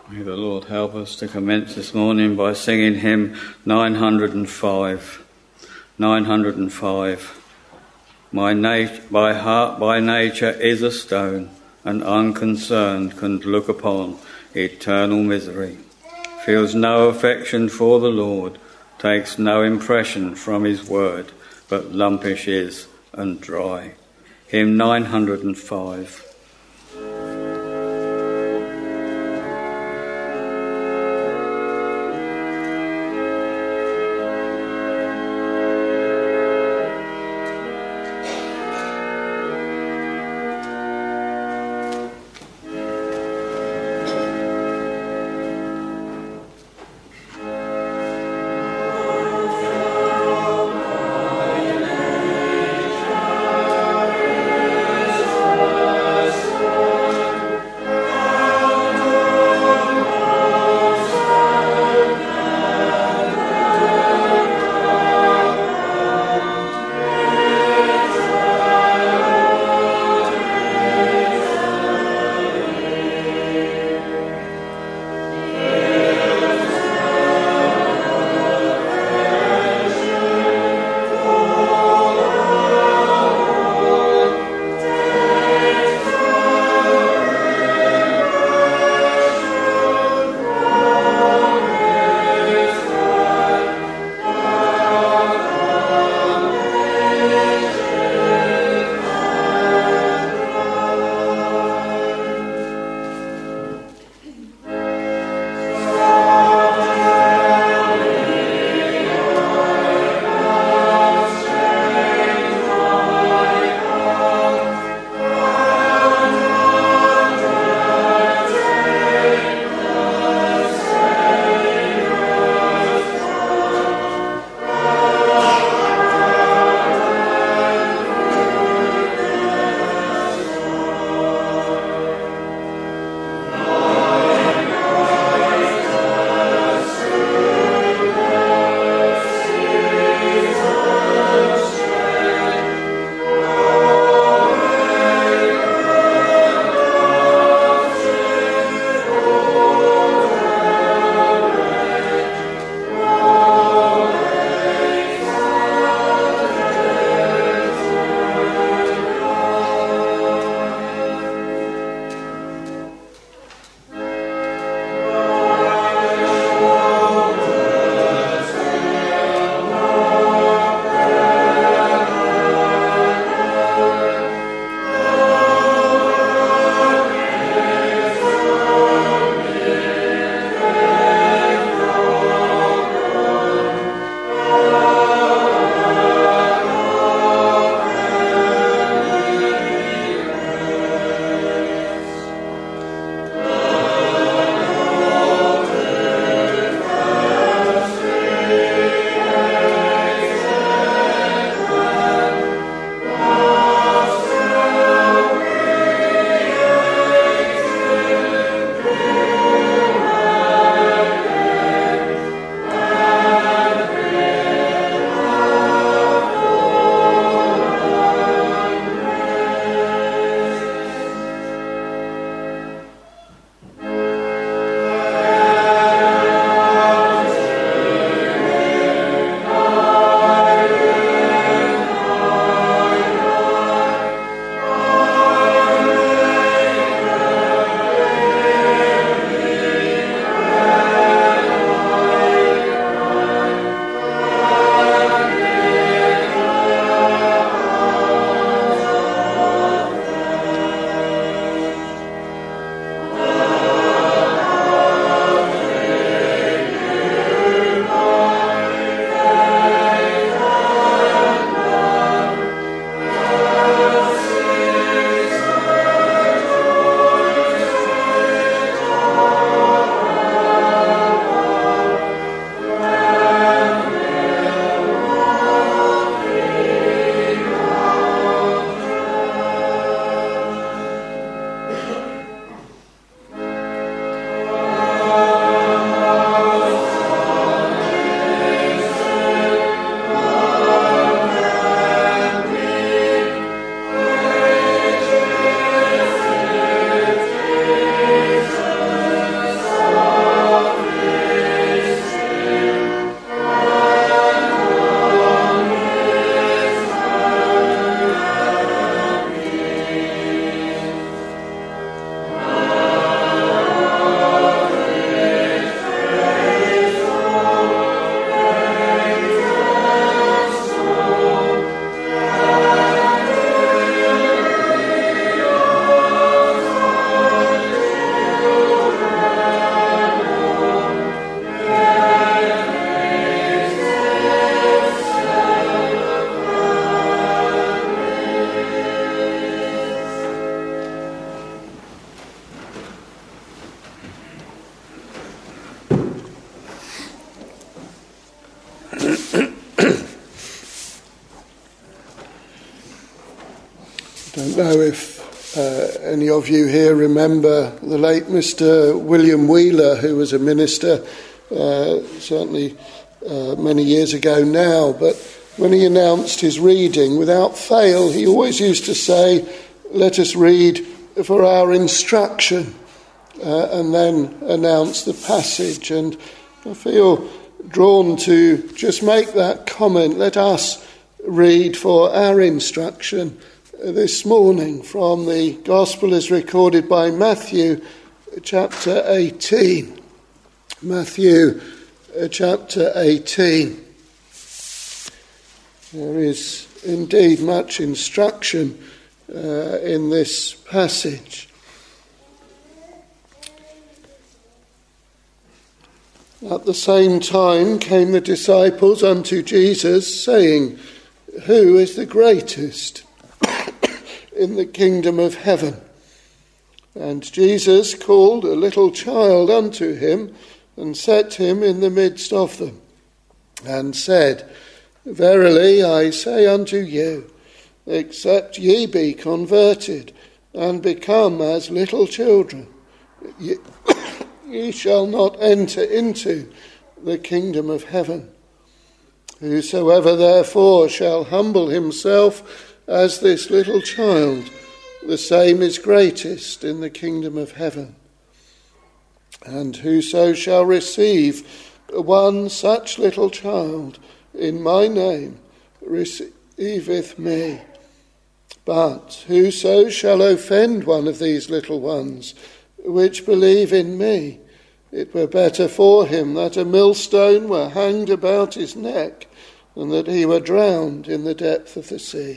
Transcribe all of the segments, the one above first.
May the Lord help us to commence this morning by singing hymn 905. 905. My heart by nature is a stone, and unconcerned can look upon eternal misery. Feels no affection for the Lord, takes no impression from his word, but lumpish is and dry. Hymn 905. don't know if any of you here remember the late Mr. William Wheeler, who was a minister certainly many years ago now, but when he announced his reading, without fail, he always used to say, "Let us read for our instruction," and then announce the passage. And I feel drawn to just make that comment. Let us read for our instruction this morning from the Gospel as recorded by Matthew chapter 18. Matthew chapter 18. There is indeed much instruction in this passage. At the same time came the disciples unto Jesus, saying, "Who is the greatest in the kingdom of heaven?" And Jesus called a little child unto him, and set him in the midst of them, and said, "Verily I say unto you, except ye be converted, and become as little children, ye shall not enter into the kingdom of heaven. Whosoever therefore shall humble himself as this little child, the same is greatest in the kingdom of heaven. And whoso shall receive one such little child in my name receiveth me. But whoso shall offend one of these little ones which believe in me, it were better for him that a millstone were hanged about his neck, and that he were drowned in the depth of the sea.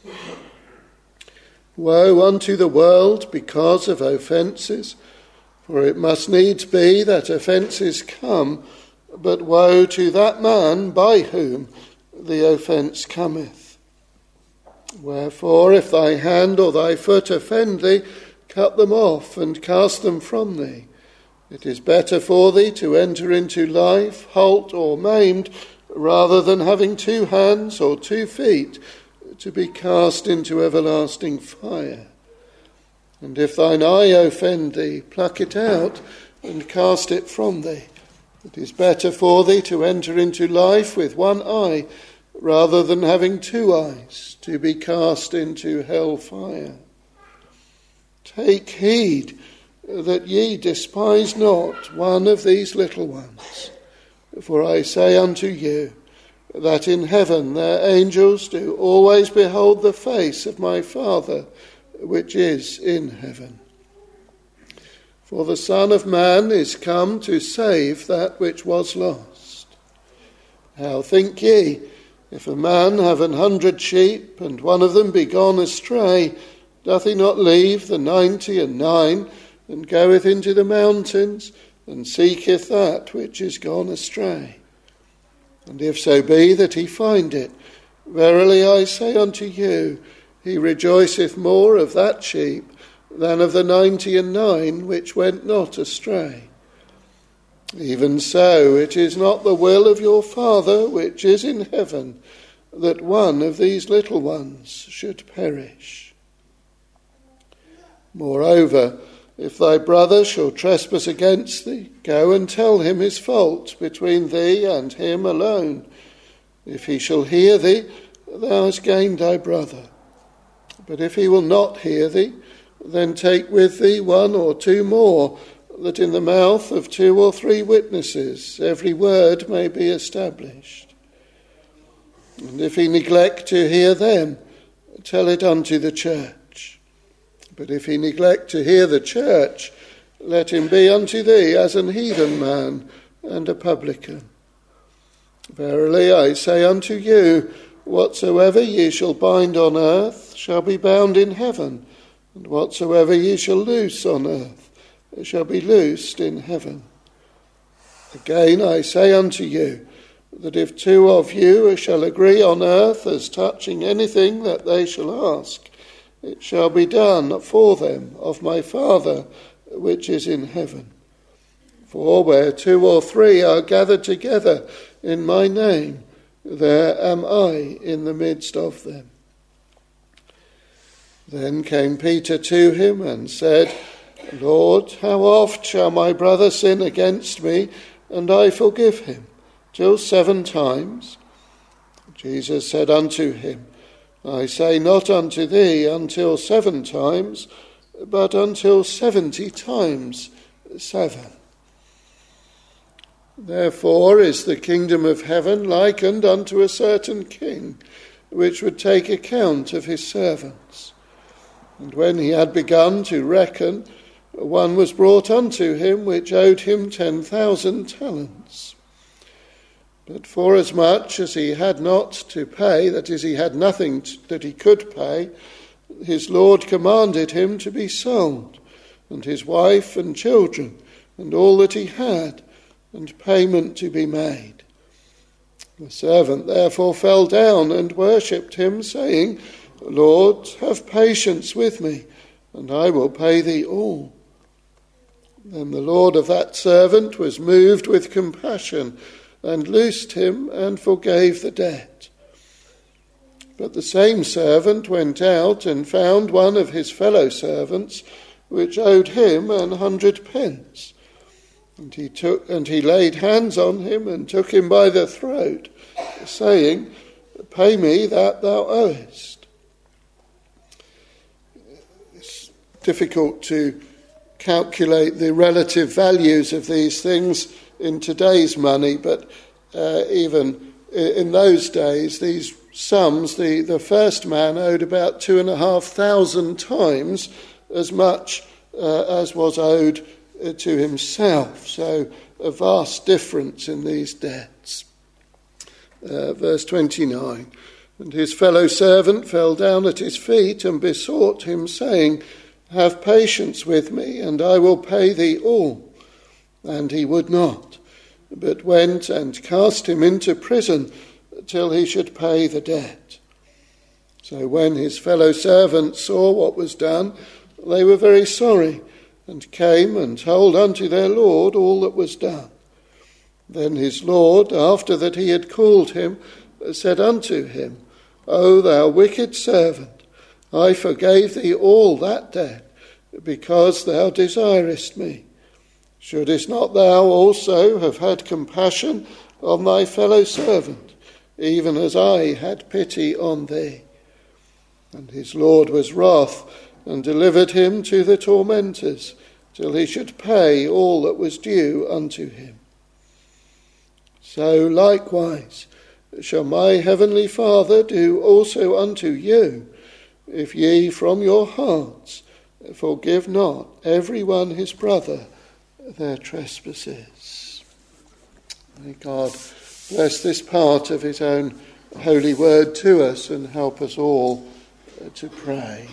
Woe unto the world because of offences, for it must needs be that offences come, but woe to that man by whom the offence cometh. Wherefore, if thy hand or thy foot offend thee, cut them off and cast them from thee. It is better for thee to enter into life halt or maimed, rather than having 2 hands or 2 feet to be cast into everlasting fire. And if thine eye offend thee, pluck it out and cast it from thee. It is better for thee to enter into life with 1 eye, rather than having 2 eyes to be cast into hell fire. Take heed that ye despise not one of these little ones. For I say unto you, that in heaven their angels do always behold the face of my Father, which is in heaven. For the Son of Man is come to save that which was lost. How think ye, if a man have 100 sheep, and one of them be gone astray, doth he not leave the 99, and goeth into the mountains, and seeketh that which is gone astray? And if so be that he find it, verily I say unto you, he rejoiceth more of that sheep than of the 99 which went not astray. Even so, it is not the will of your Father which is in heaven, that one of these little ones should perish. Moreover, if thy brother shall trespass against thee, go and tell him his fault between thee and him alone. If he shall hear thee, thou hast gained thy brother. But if he will not hear thee, then take with thee 1 or 2 more, that in the mouth of 2 or 3 witnesses every word may be established. And if he neglect to hear them, tell it unto the church. But if he neglect to hear the church, let him be unto thee as an heathen man and a publican. Verily I say unto you, whatsoever ye shall bind on earth shall be bound in heaven, and whatsoever ye shall loose on earth shall be loosed in heaven. Again I say unto you, that if 2 of you shall agree on earth as touching anything that they shall ask, it shall be done for them of my Father which is in heaven. For where 2 or 3 are gathered together in my name, there am I in the midst of them. Then came Peter to him and said, Lord, how oft shall my brother sin against me, and I forgive him? Till 7 times? Jesus said unto him, I say not unto thee until 7 times, but until 70 times 7. Therefore is the kingdom of heaven likened unto a certain king, which would take account of his servants. And when he had begun to reckon, one was brought unto him which owed him 10,000 talents. But forasmuch as he had not to pay, that is, he had nothing that he could pay, his Lord commanded him to be sold, and his wife and children, and all that he had, and payment to be made. The servant therefore fell down and worshipped him, saying, Lord, have patience with me, and I will pay thee all. Then the Lord of that servant was moved with compassion, and loosed him, and forgave the debt. But the same servant went out and found one of his fellow servants, which owed him 100 pence. And he laid hands on him, and took him by the throat, saying, Pay me that thou owest. It's difficult to calculate the relative values of these things in today's money, but even in those days, these sums, the first man owed about 2,500 times as much as was owed to himself. So a vast difference in these debts. Verse 29, and his fellow servant fell down at his feet and besought him, saying, Have patience with me, and I will pay thee all. And he would not, but went and cast him into prison till he should pay the debt. So when his fellow servants saw what was done, they were very sorry, and came and told unto their Lord all that was done. Then his Lord, after that he had called him, said unto him, O thou wicked servant, I forgave thee all that debt, because thou desirest me. Shouldest not thou also have had compassion on thy fellow servant, even as I had pity on thee? And his Lord was wroth, and delivered him to the tormentors, till he should pay all that was due unto him. So likewise shall my heavenly Father do also unto you, if ye from your hearts forgive not every one his brother their trespasses. May God bless this part of his own holy word to us and help us all to pray.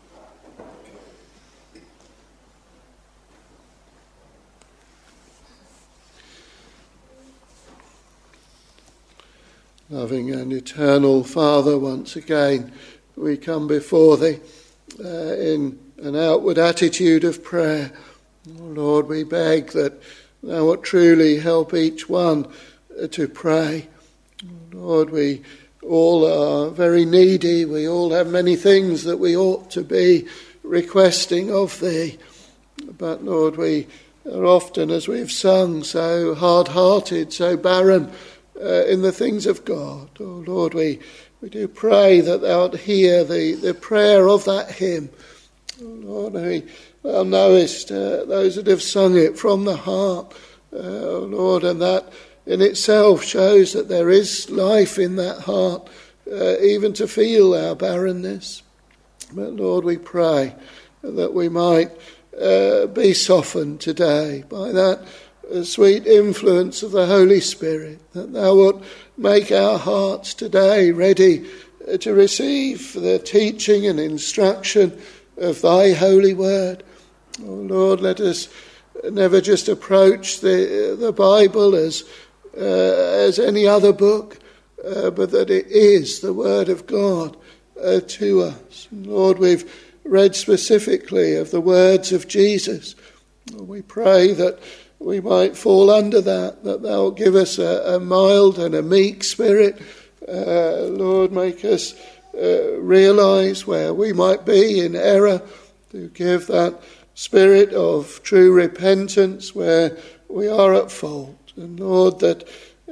Loving and eternal Father, once again we come before thee in an outward attitude of prayer. Oh Lord, we beg that thou wilt truly help each one to pray. Lord, we all are very needy. We all have many things that we ought to be requesting of thee. But Lord, we are often, as we've sung, so hard-hearted, so barren in the things of God. Oh Lord, we do pray that thou wilt hear the prayer of that hymn. Oh Lord, thou knowest those that have sung it from the heart. Oh Lord, and that in itself shows that there is life in that heart, even to feel our barrenness. But Lord, we pray that we might be softened today by that sweet influence of the Holy Spirit, that thou wilt make our hearts today ready to receive the teaching and instruction of thy holy word. Oh Lord, let us never just approach the Bible as any other book, but that it is the word of God to us. And Lord, we've read specifically of the words of Jesus. We pray that we might fall under that thou wilt give us a mild and a meek spirit. Lord, make us realise where we might be in error, to give that spirit of true repentance where we are at fault. And Lord, that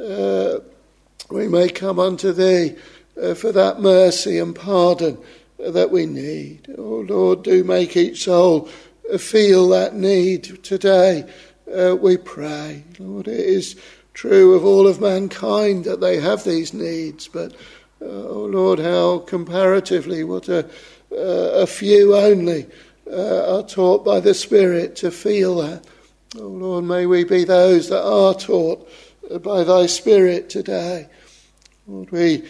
we may come unto Thee for that mercy and pardon that we need. Oh Lord, do make each soul feel that need today, we pray. Lord, it is true of all of mankind that they have these needs, but oh Lord, how comparatively what a few only are taught by the Spirit to feel that. Oh Lord, may we be those that are taught by Thy Spirit today. Lord, we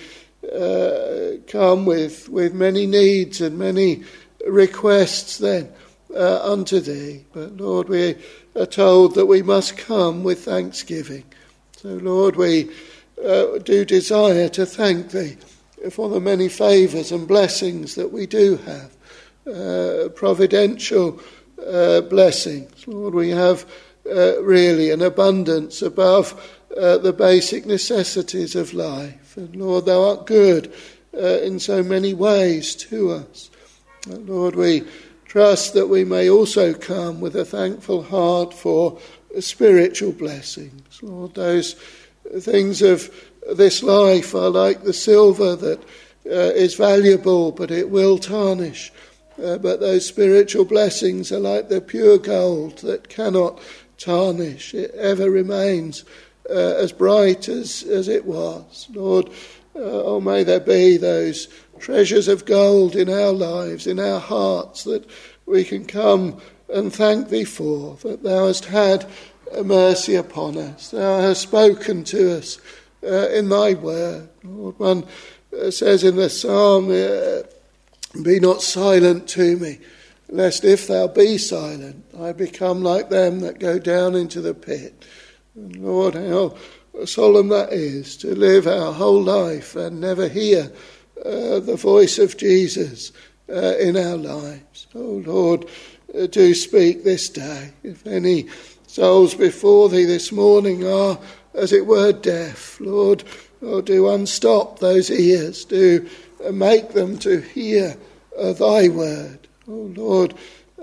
come with many needs and many requests then unto Thee. But Lord, we are told that we must come with thanksgiving. So Lord, we do desire to thank Thee for the many favours and blessings that we do have. Providential blessings. Lord, we have really an abundance above the basic necessities of life. And Lord, Thou art good in so many ways to us. And Lord, we trust that we may also come with a thankful heart for spiritual blessings. Lord, those things of this life are like the silver that is valuable, but it will tarnish. But those spiritual blessings are like the pure gold that cannot tarnish. It ever remains as bright as it was. Lord, oh, may there be those treasures of gold in our lives, in our hearts, that we can come and thank Thee for, that Thou hast had mercy upon us. Thou hast spoken to us in Thy word. Lord, one says in the psalm, be not silent to me, lest if Thou be silent, I become like them that go down into the pit. And Lord, how solemn that is, to live our whole life and never hear the voice of Jesus in our lives. Oh Lord, do speak this day. If any souls before Thee this morning are, as it were, deaf, Lord, oh, do unstop those ears, do make them to hear Thy word. Oh Lord,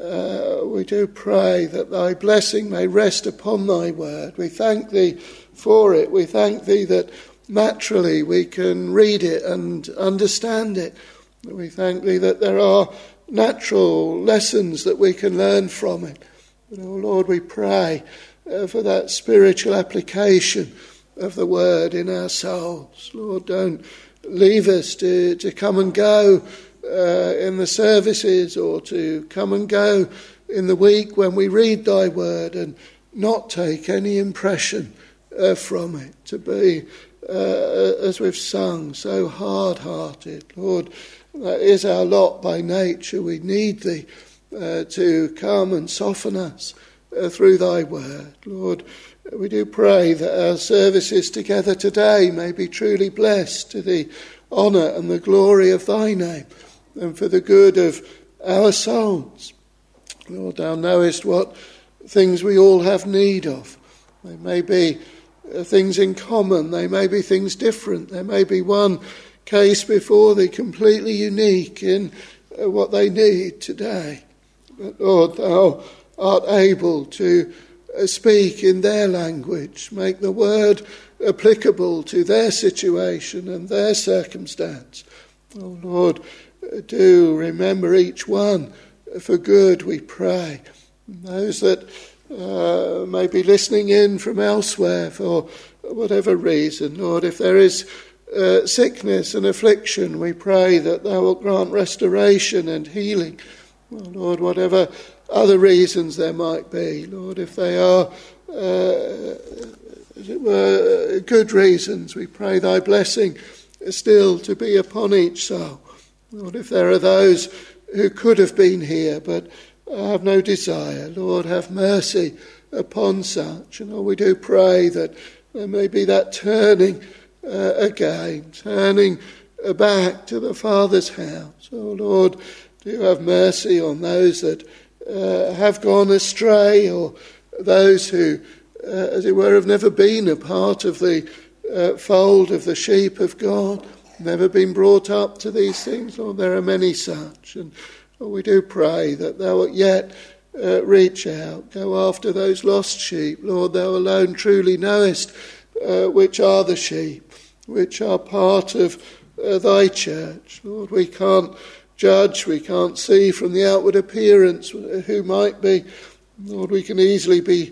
we do pray that Thy blessing may rest upon Thy word. We thank Thee for it. We thank Thee that naturally we can read it and understand it. We thank Thee that there are natural lessons that we can learn from it. But, oh Lord, we pray for that spiritual application of the word in our souls. Lord, don't leave us to come and go in the services, or to come and go in the week when we read Thy word and not take any impression from it, to be, as we've sung, so hard-hearted. Lord, that is our lot by nature. We need Thee to come and soften us through Thy word. Lord, we do pray that our services together today may be truly blessed to the honour and the glory of Thy name, and for the good of our souls. Lord, Thou knowest what things we all have need of. They may be things in common, they may be things different, there may be one case before Thee completely unique in what they need today. But Lord, Thou art able to speak in their language, make the word applicable to their situation and their circumstance. Oh Lord, do remember each one for good, we pray. Those that may be listening in from elsewhere for whatever reason, Lord, if there is sickness and affliction, we pray that Thou wilt grant restoration and healing. Oh Lord, whatever other reasons there might be, Lord, if they are, as it were, good reasons, we pray Thy blessing still to be upon each soul. Lord, if there are those who could have been here but have no desire, Lord, have mercy upon such. And Lord, we do pray that there may be that turning again, turning back to the Father's house. Oh Lord, do have mercy on those that have gone astray, or those who, as it were, have never been a part of the fold of the sheep of God. never been brought up to these things. Lord, there are many such. And Lord, we do pray that thou wilt yet reach out, go after those lost sheep. Lord, thou alone truly knowest which are the sheep, which are part of thy church. Lord, we can't judge, we can't see from the outward appearance who might be. Lord, we can easily be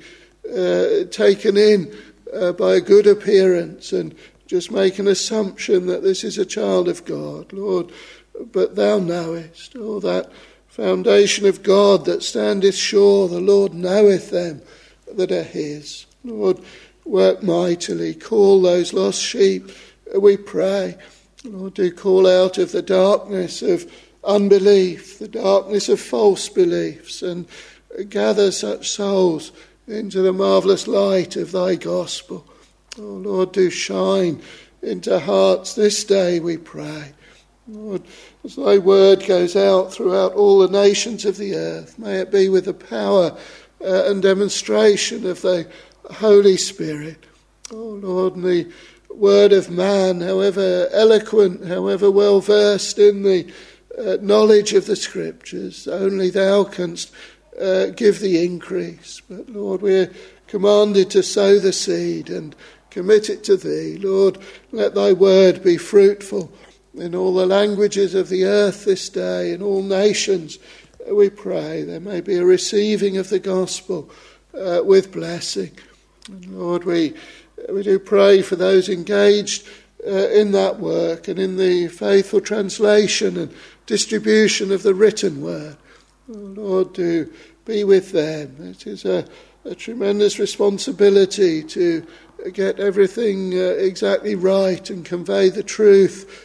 taken in by a good appearance and just make an assumption that this is a child of God. Lord, but thou knowest, oh, that foundation of God that standeth sure, the Lord knoweth them that are his. Lord, work mightily, call those lost sheep, we pray. Lord, do call out of the darkness of unbelief, the darkness of false beliefs, and gather such souls into the marvellous light of thy gospel. Oh Lord, do shine into hearts this day, we pray. Lord, as thy word goes out throughout all the nations of the earth, may it be with the power and demonstration of the Holy Spirit. Oh Lord, and the word of man, however eloquent, however well versed in the knowledge of the Scriptures, only thou canst give the increase. But Lord, we're commanded to sow the seed and commit it to thee. Lord, let thy word be fruitful in all the languages of the earth this day, in all nations, we pray. There may be a receiving of the gospel with blessing. And Lord, we do pray for those engaged in that work and in the faithful translation and distribution of the written word. Oh Lord, do be with them. It is a tremendous responsibility to get everything exactly right and convey the truth,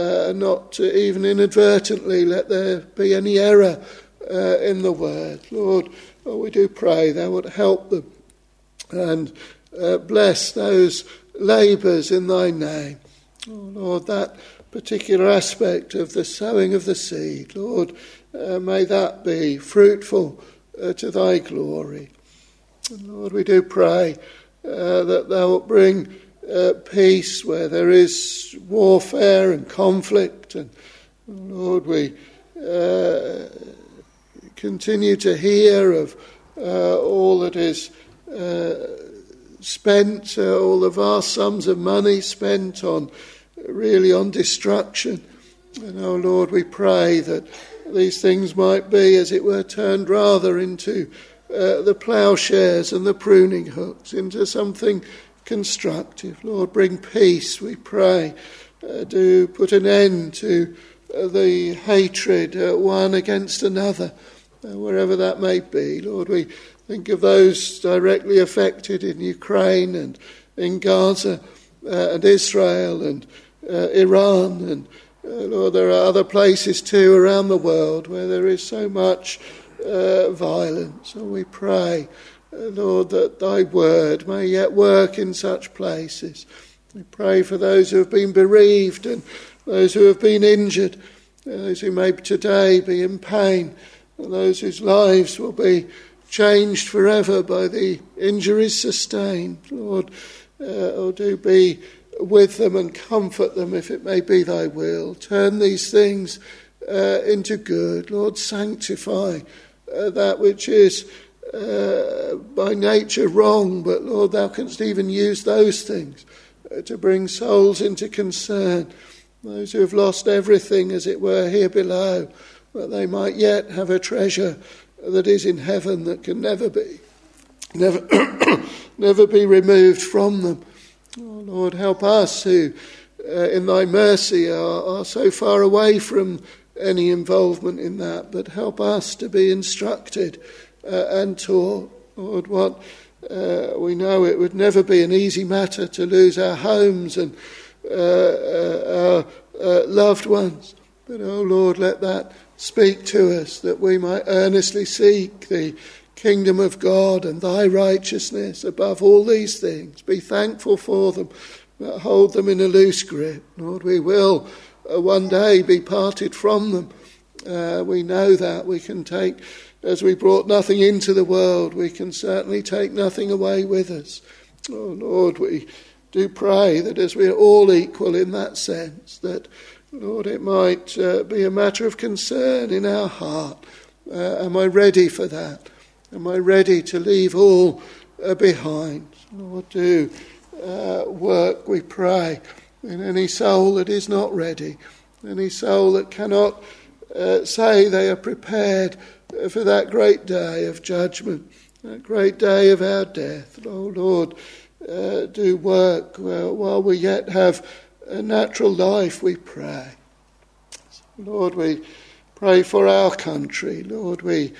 not to even inadvertently let there be any error in the word. Lord, we do pray thou wilt help them and bless those labours in thy name. Oh Lord, that particular aspect of the sowing of the seed, Lord, may that be fruitful to thy glory. And Lord, we do pray that thou wilt bring peace where there is warfare and conflict. And Lord, we continue to hear of all that is spent, all the vast sums of money spent on destruction. And oh Lord, we pray that these things might be, as it were, turned rather into the ploughshares and the pruning hooks, into something constructive. Lord, bring peace, we pray. Do put an end to the hatred one against another, wherever that may be. Lord, we think of those directly affected in Ukraine and in Gaza and Israel and Iran. And Lord, there are other places too around the world where there is so much violence. So we pray, Lord, that thy word may yet work in such places. We pray for those who have been bereaved and those who have been injured, those who may today be in pain, and those whose lives will be changed forever by the injuries sustained. Lord, do be with them and comfort them if it may be thy will. Turn these things into good. Lord, sanctify that which is by nature wrong, but Lord, thou canst even use those things to bring souls into concern. Those who have lost everything, as it were, here below, that they might yet have a treasure that is in heaven that can never be removed from them. Oh Lord, help us who in thy mercy are so far away from any involvement in that, but help us to be instructed and taught. Lord, what we know it would never be an easy matter to lose our homes and our loved ones, but oh Lord, let that speak to us, that we might earnestly seek the kingdom of God and thy righteousness above all these things. Be thankful for them, but hold them in a loose grip. Lord, we will one day be parted from them. We know that. We can take, as we brought nothing into the world, we can certainly take nothing away with us. Oh Lord, we do pray that as we're all equal in that sense, that, Lord, it might be a matter of concern in our heart. Am I ready for that? Am I ready to leave all behind? Lord, do work, we pray, in any soul that is not ready, any soul that cannot say they are prepared for that great day of judgment, that great day of our death. Oh Lord, do work while we yet have a natural life, we pray. Lord, we pray for our country. Lord, we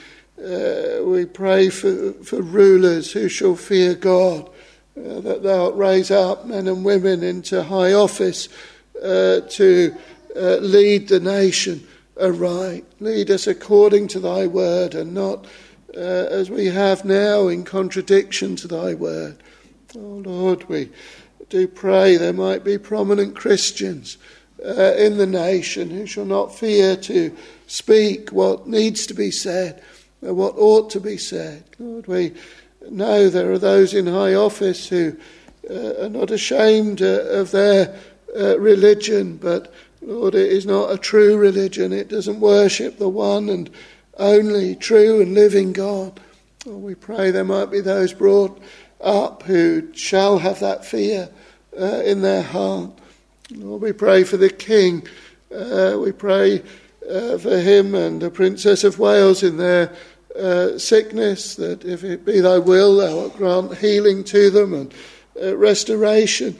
pray for rulers who shall fear God, that thou raise up men and women into high office to lead the nation aright. Lead us according to thy word, and not as we have now in contradiction to thy word. Oh Lord, we do pray there might be prominent Christians in the nation who shall not fear to speak what needs to be said, what ought to be said. Lord, we know there are those in high office who are not ashamed of their religion, but Lord, it is not a true religion. It doesn't worship the one and only true and living God. Oh, we pray there might be those brought up who shall have that fear in their heart. Lord, we pray for the King. We pray for him and the Princess of Wales in their sickness, that if it be thy will, thou wilt grant healing to them and restoration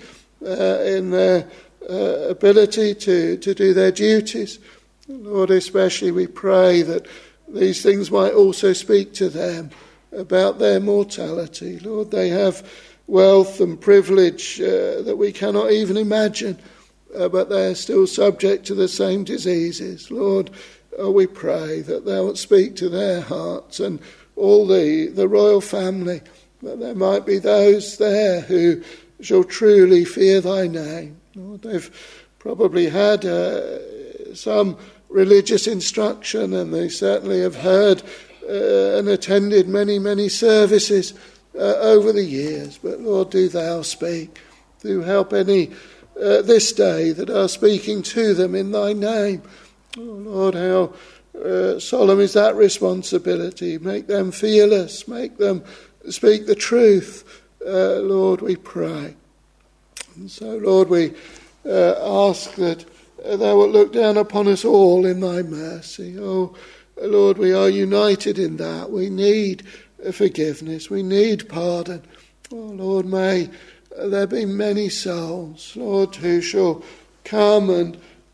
in their ability to do their duties. Lord, especially we pray that these things might also speak to them about their mortality. Lord, they have wealth and privilege that we cannot even imagine, but they are still subject to the same diseases. Lord, we pray that thou wilt speak to their hearts and all the royal family, that there might be those there who shall truly fear thy name. Lord, they've probably had some religious instruction, and they certainly have heard and attended many, many services over the years. But Lord, do thou speak. Do help any this day that are speaking to them in thy name. Oh Lord, how solemn is that responsibility. Make them fearless. Make them speak the truth. Lord, we pray. And so, Lord, we ask that thou wilt look down upon us all in thy mercy. Oh, Lord, we are united in that. We need forgiveness. We need pardon. Oh, Lord, may there be many souls, Lord, who shall come and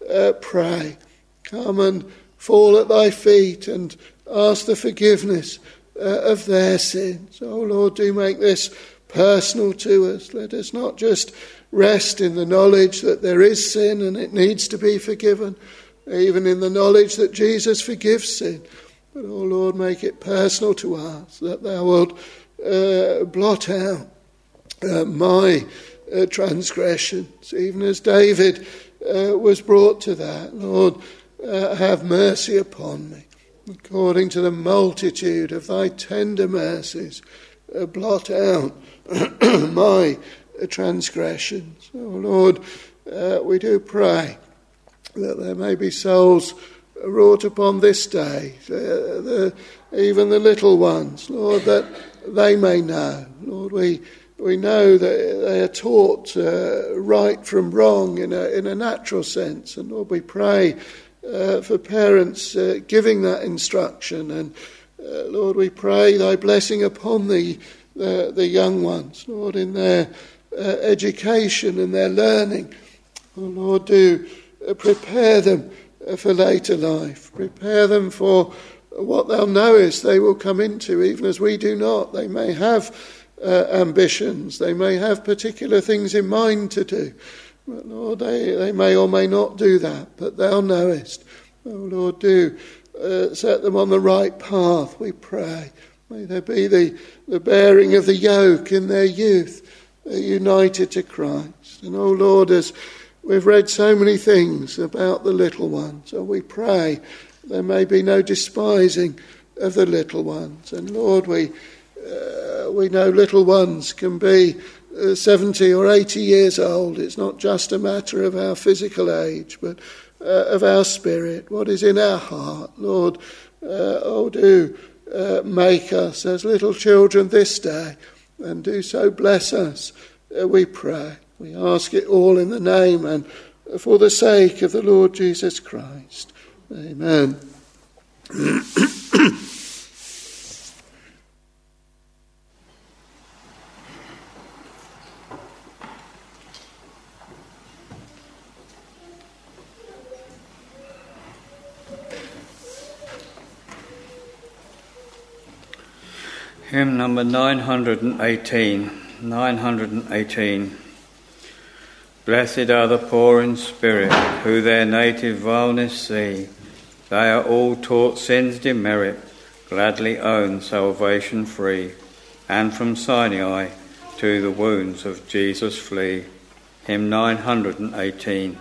pray. Come and fall at thy feet and ask the forgiveness of their sins. Oh, Lord, do make this personal to us. Let us not just rest in the knowledge that there is sin and it needs to be forgiven, even in the knowledge that Jesus forgives sin. But, oh Lord, make it personal to us, that thou wilt blot out my transgressions, even as David was brought to that. Lord, have mercy upon me, according to the multitude of thy tender mercies. Blot out my transgressions. Oh Lord, we do pray that there may be souls wrought upon this day, even the little ones, Lord, that they may know. Lord, we know that they are taught right from wrong in a natural sense, and Lord, we pray for parents giving that instruction, and Lord, we pray thy blessing upon the young ones, Lord, in their education and their learning. Oh Lord, do prepare them for later life. Prepare them for what thou knowest they will come into, even as we do not. They may have ambitions. They may have particular things in mind to do. But Lord, they may or may not do that, but thou knowest. Oh Lord, do set them on the right path, we pray. May there be the bearing of the yoke in their youth, united to Christ. And oh Lord, as we've read so many things about the little ones, so we pray there may be no despising of the little ones. And Lord, we know little ones can be 70 or 80 years old. It's not just a matter of our physical age, but of our spirit, what is in our heart. Lord, do make us as little children this day, and do so bless us, we pray. We ask it all in the name and for the sake of the Lord Jesus Christ. Amen. Hymn number 918. 918. Blessed are the poor in spirit, who their native vileness see. They are all taught sin's demerit, gladly own salvation free, and from Sinai to the wounds of Jesus flee. Hymn 918.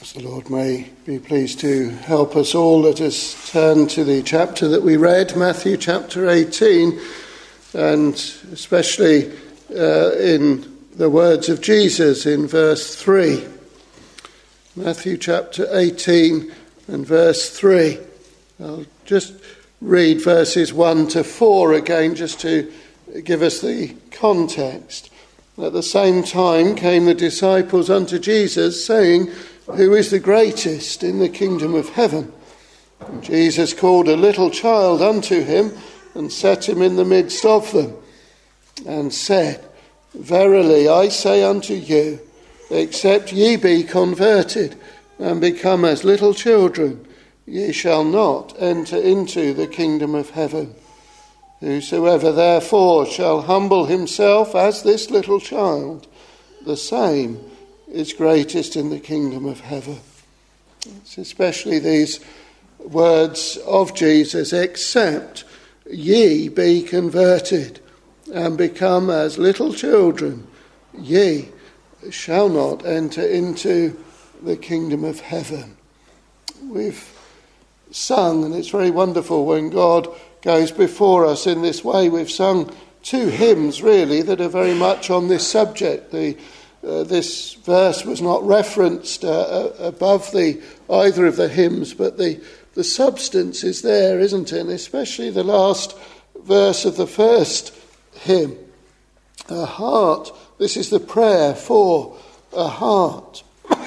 The Lord may be pleased to help us all. Let us turn to the chapter that we read, Matthew chapter 18, and especially in the words of Jesus in verse 3. Matthew chapter 18 and verse 3. I'll just read verses 1 to 4 again, just to give us the context. At the same time came the disciples unto Jesus, saying, Who is the greatest in the kingdom of heaven? And Jesus called a little child unto him, and set him in the midst of them, and said, Verily I say unto you, except ye be converted, and become as little children, ye shall not enter into the kingdom of heaven. Whosoever therefore shall humble himself as this little child, the same is greatest in the kingdom of heaven. It's especially these words of Jesus, except ye be converted and become as little children, ye shall not enter into the kingdom of heaven. We've sung, and it's very wonderful when God goes before us in this way. We've sung 2 hymns really that are very much on this subject. This verse was not referenced above either of the hymns, but the substance is there, isn't it? And especially the last verse of the first hymn. A heart, this is the prayer for a heart,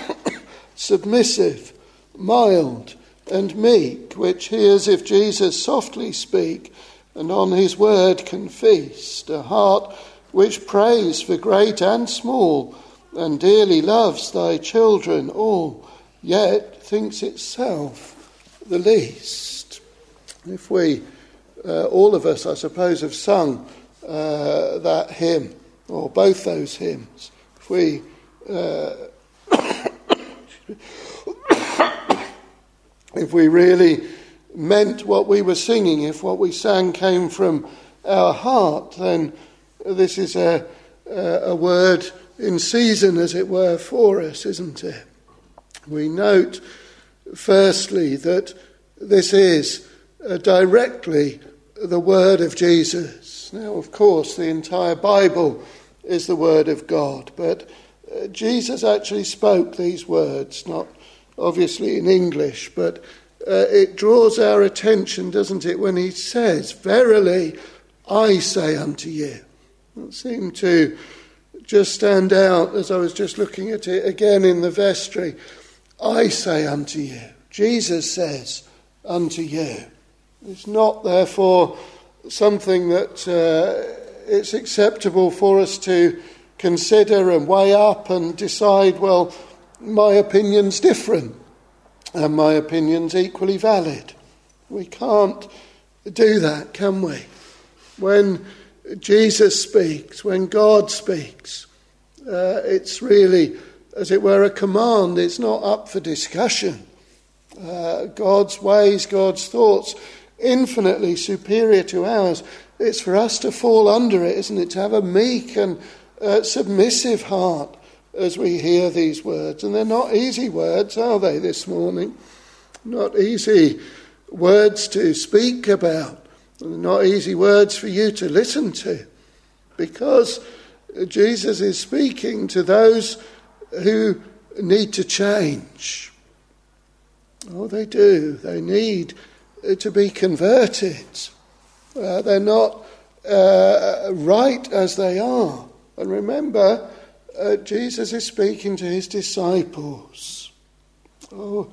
submissive, mild, and meek, which hears if Jesus softly speak, and on his word can feast. A heart which prays for great and small, and dearly loves thy children all, yet thinks itself the least. If we, all of us, I suppose, have sung that hymn, or both those hymns, if we if we really meant what we were singing, if what we sang came from our heart, then this is a word in season, as it were, for us, isn't it? We note, firstly, that this is directly the word of Jesus. Now, of course, the entire Bible is the word of God, but Jesus actually spoke these words, not obviously in English, but it draws our attention, doesn't it, when he says, Verily I say unto you. It seemed to just stand out as I was just looking at it again in the vestry. I say unto you. Jesus says unto you. It's not, therefore, something that it's acceptable for us to consider and weigh up and decide, well, my opinion's different and my opinion's equally valid. We can't do that, can we? When Jesus speaks, when God speaks, it's really, as it were, a command. It's not up for discussion. God's ways, God's thoughts, infinitely superior to ours. It's for us to fall under it, isn't it? To have a meek and submissive heart as we hear these words. And they're not easy words, are they, this morning? Not easy words to speak about. And not easy words for you to listen to. Because Jesus is speaking to those who need to change. Oh, they do. They need to be converted. They're not right as they are. And remember, Jesus is speaking to his disciples. Oh,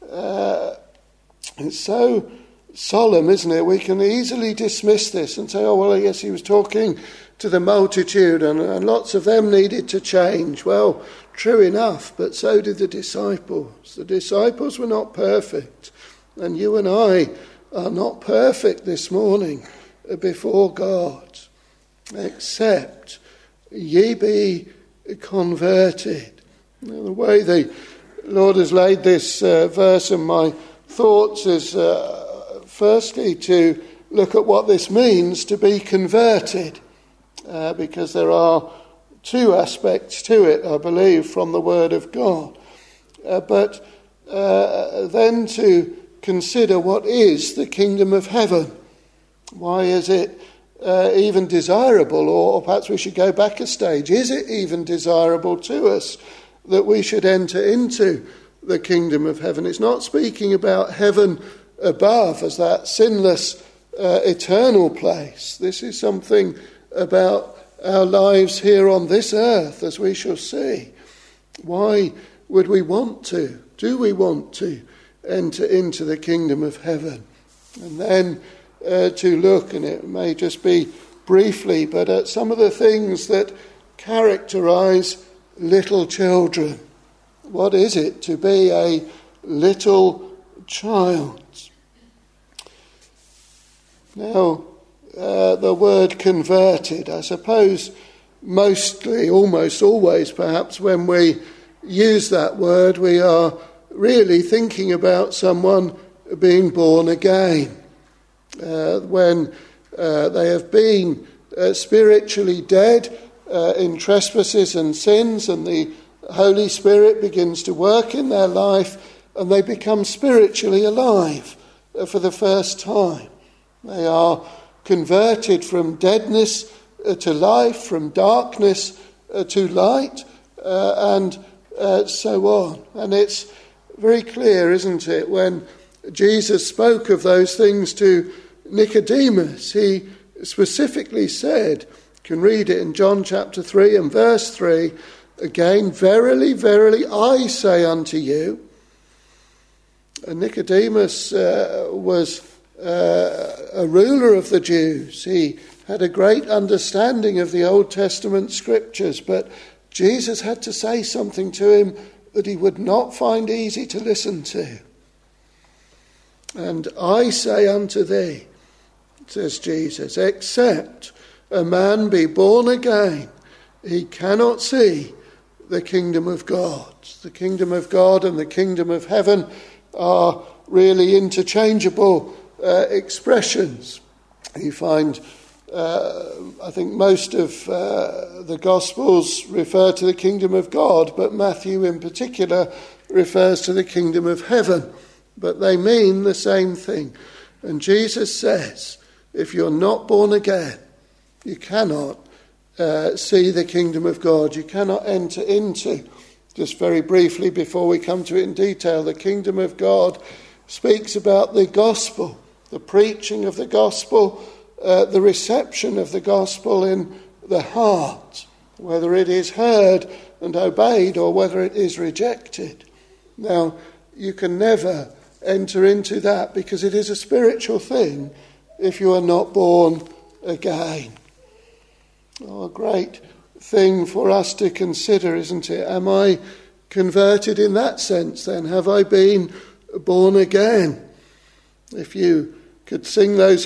it's so solemn, isn't it? We can easily dismiss this and say, oh, well, I guess he was talking to the multitude and lots of them needed to change. Well, true enough, but so did the disciples. The disciples were not perfect, and you and I are not perfect this morning before God, except ye be converted. Now, the way the Lord has laid this verse in my thoughts is firstly to look at what this means to be converted, because there are 2 aspects to it, I believe, from the Word of God. but then to consider what is the kingdom of heaven. Why is it even desirable, or perhaps we should go back a stage. Is it even desirable to us that we should enter into the kingdom of heaven? It's not speaking about heaven above as that sinless eternal place. This is something about our lives here on this earth, as we shall see. Why would we want to? Do we want to enter into the kingdom of heaven? And then to look, and it may just be briefly, but at some of the things that characterise little children. What is it to be a little child? Now, the word converted, I suppose mostly, almost always perhaps, when we use that word, we are really thinking about someone being born again. When they have been spiritually dead in trespasses and sins, and the Holy Spirit begins to work in their life, and they become spiritually alive for the first time. They are converted from deadness to life, from darkness to light, and so on. And it's very clear, isn't it, when Jesus spoke of those things to Nicodemus, he specifically said, you can read it in John chapter 3 and verse 3, again, verily, verily, I say unto you. And Nicodemus was a ruler of the Jews. He had a great understanding of the Old Testament scriptures, but Jesus had to say something to him that he would not find easy to listen to. And I say unto thee, says Jesus, except a man be born again, he cannot see the kingdom of God. The kingdom of God and the kingdom of heaven are really interchangeable expressions. You find, I think most of the Gospels refer to the kingdom of God, but Matthew in particular refers to the kingdom of heaven. But they mean the same thing. And Jesus says, if you're not born again, you cannot see the kingdom of God. You cannot enter into. Just very briefly before we come to it in detail, the kingdom of God speaks about the gospel, the preaching of the gospel, the reception of the gospel in the heart, whether it is heard and obeyed or whether it is rejected. Now, you can never enter into that because it is a spiritual thing if you are not born again. Oh, a great thing for us to consider, isn't it? Am I converted in that sense then? Have I been born again? If you could sing those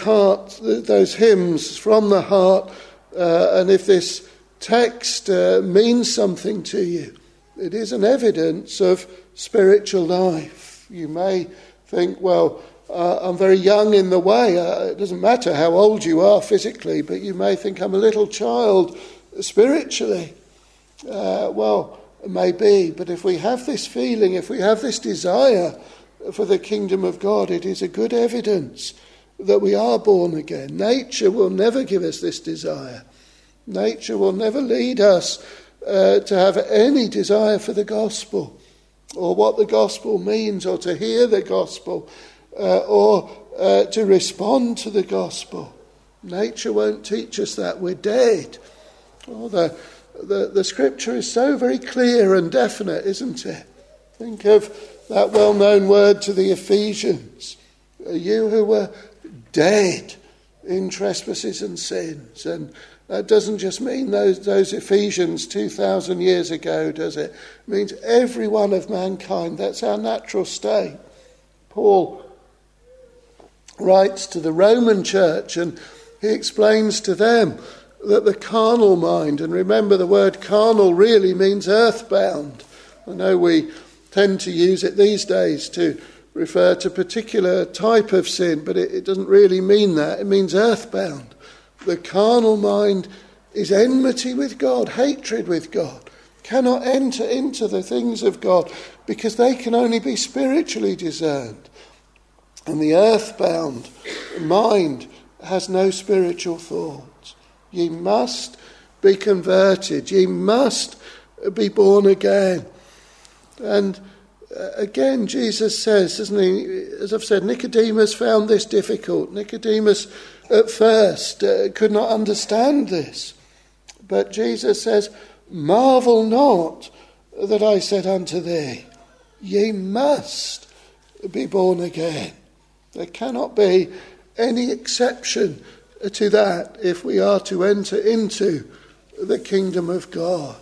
hymns from the heart, and if this text means something to you, it is an evidence of spiritual life. You may think, well, I'm very young in the way. It doesn't matter how old you are physically, but you may think I'm a little child spiritually. Well, it may be, but if we have this feeling, if we have this desire for the kingdom of God, it is a good evidence that we are born again. Nature will never give us this desire. Nature will never lead us to have any desire for the gospel, or what the gospel means, or to hear the gospel, or to respond to the gospel. Nature won't teach us that. We're dead. Oh, the scripture is so very clear and definite, isn't it? Think of that well-known word to the Ephesians. You who were dead in trespasses and sins. And that doesn't just mean those Ephesians 2,000 years ago, does it? It means every one of mankind. That's our natural state. Paul writes to the Roman church, and he explains to them that the carnal mind, and remember the word carnal really means earthbound. I know we tend to use it these days to refer to a particular type of sin, but it doesn't really mean that. It means earthbound. The carnal mind is enmity with God, hatred with God. cannot enter into the things of God because they can only be spiritually discerned. And the earthbound mind has no spiritual thoughts. Ye must be converted. Ye must be born again. And again, Jesus says, doesn't he, as I've said, Nicodemus found this difficult. Nicodemus at first could not understand this. But Jesus says, marvel not that I said unto thee, ye must be born again. There cannot be any exception to that if we are to enter into the kingdom of God.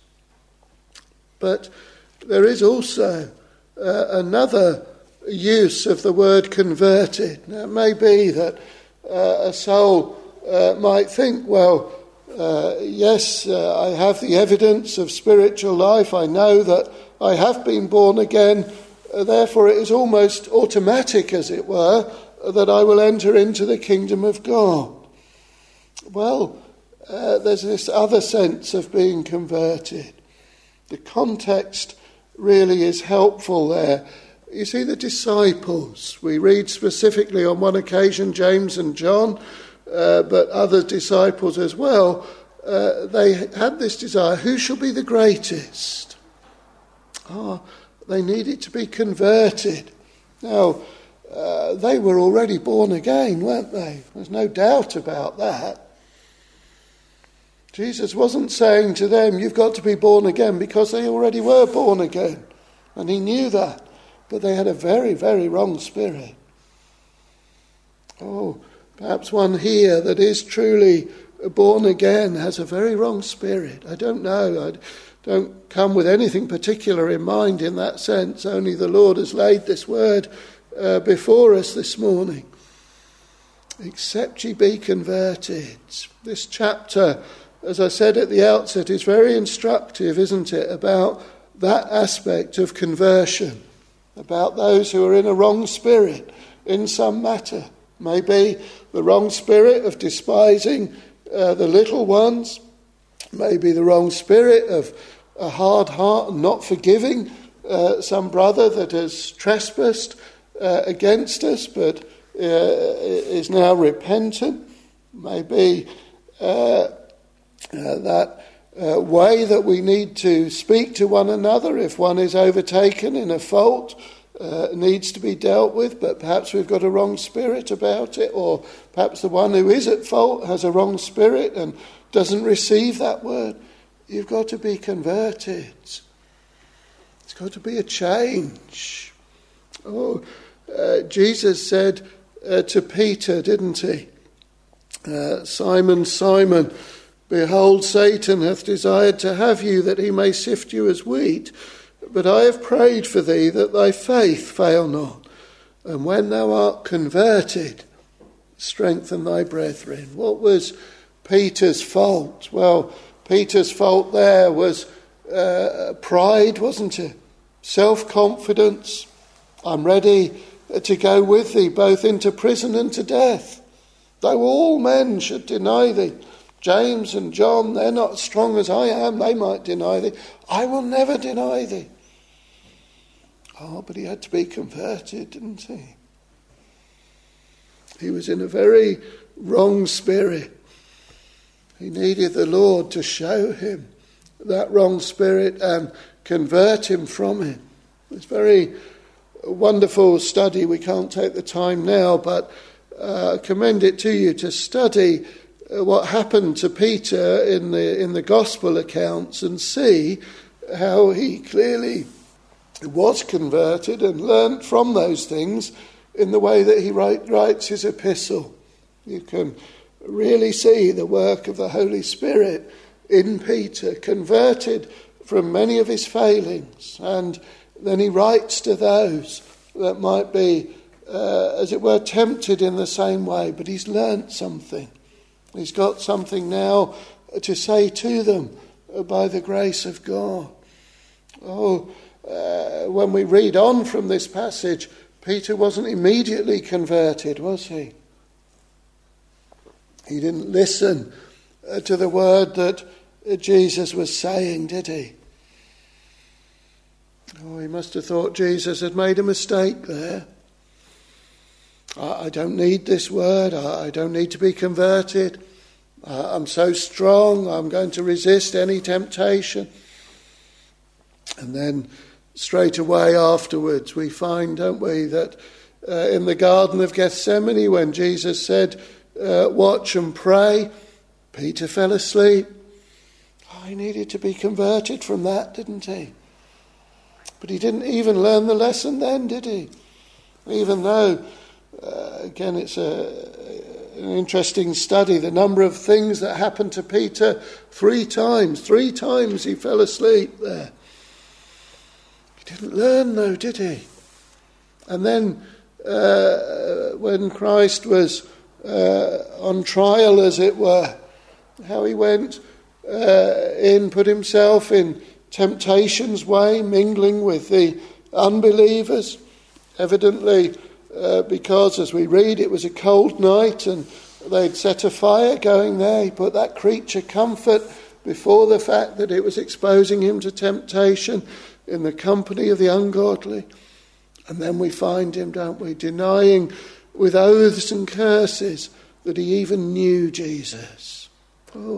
But there is also another use of the word converted. Now, it may be that a soul might think, well, yes, I have the evidence of spiritual life. I know that I have been born again. Therefore, it is almost automatic, as it were, that I will enter into the kingdom of God. Well, there's this other sense of being converted. The context really is helpful there. You see, the disciples, we read specifically on one occasion James and John, but other disciples as well, they had this desire, who shall be the greatest? They needed to be converted. Now, they were already born again, weren't they? There's no doubt about that. Jesus wasn't saying to them, you've got to be born again, because they already were born again. And he knew that. But they had a very, very wrong spirit. Perhaps one here that is truly born again has a very wrong spirit. I don't know. I don't come with anything particular in mind in that sense. Only the Lord has laid this word before us this morning. Except ye be converted. This chapter, as I said at the outset, is very instructive, isn't it, about that aspect of conversion, about those who are in a wrong spirit in some matter. Maybe the wrong spirit of despising the little ones, maybe the wrong spirit of a hard heart and not forgiving some brother that has trespassed against us but is now repentant. Maybe that way that we need to speak to one another if one is overtaken in a fault needs to be dealt with, but perhaps we've got a wrong spirit about it, or perhaps the one who is at fault has a wrong spirit and doesn't receive that word. You've got to be converted. It's got to be a change. Jesus said to Peter, didn't he? Simon, Simon, behold, Satan hath desired to have you, that he may sift you as wheat. But I have prayed for thee, that thy faith fail not. And when thou art converted, strengthen thy brethren. What was Peter's fault? Well, Peter's fault there was pride, wasn't it? Self-confidence. I'm ready to go with thee, both into prison and to death. Though all men should deny thee. James and John, they're not as strong as I am. They might deny thee. I will never deny thee. But he had to be converted, didn't he? He was in a very wrong spirit. He needed the Lord to show him that wrong spirit and convert him from it. It's a very wonderful study. We can't take the time now, but I commend it to you to study what happened to Peter in the gospel accounts and see how he clearly was converted and learnt from those things in the way that he writes his epistle. You can really see the work of the Holy Spirit in Peter, converted from many of his failings, and then he writes to those that might be, as it were, tempted in the same way, but he's learnt something. He's got something now to say to them by the grace of God. When we read on from this passage, Peter wasn't immediately converted, was he? He didn't listen to the word that Jesus was saying, did he? Oh, he must have thought Jesus had made a mistake there. I don't need this word. I don't need to be converted. I'm so strong. I'm going to resist any temptation. And then straight away afterwards we find, don't we, that in the Garden of Gethsemane when Jesus said, watch and pray, Peter fell asleep. Oh, he needed to be converted from that, didn't he? But he didn't even learn the lesson then, did he? Even though, again, it's an interesting study, the number of things that happened to Peter 3 times. 3 times he fell asleep there. He didn't learn though, did he? And then when Christ was on trial, as it were, how he went put himself in temptation's way, mingling with the unbelievers, evidently because, as we read, it was a cold night and they'd set a fire going there. He put that creature comfort before the fact that it was exposing him to temptation in the company of the ungodly. And then we find him, don't we, denying with oaths and curses that he even knew Jesus. Oh,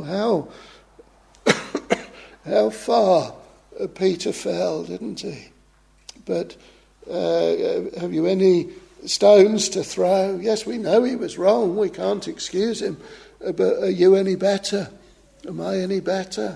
how far Peter fell, didn't he? But have you any stones to throw? Yes, we know he was wrong. We can't excuse him. But are you any better? Am I any better?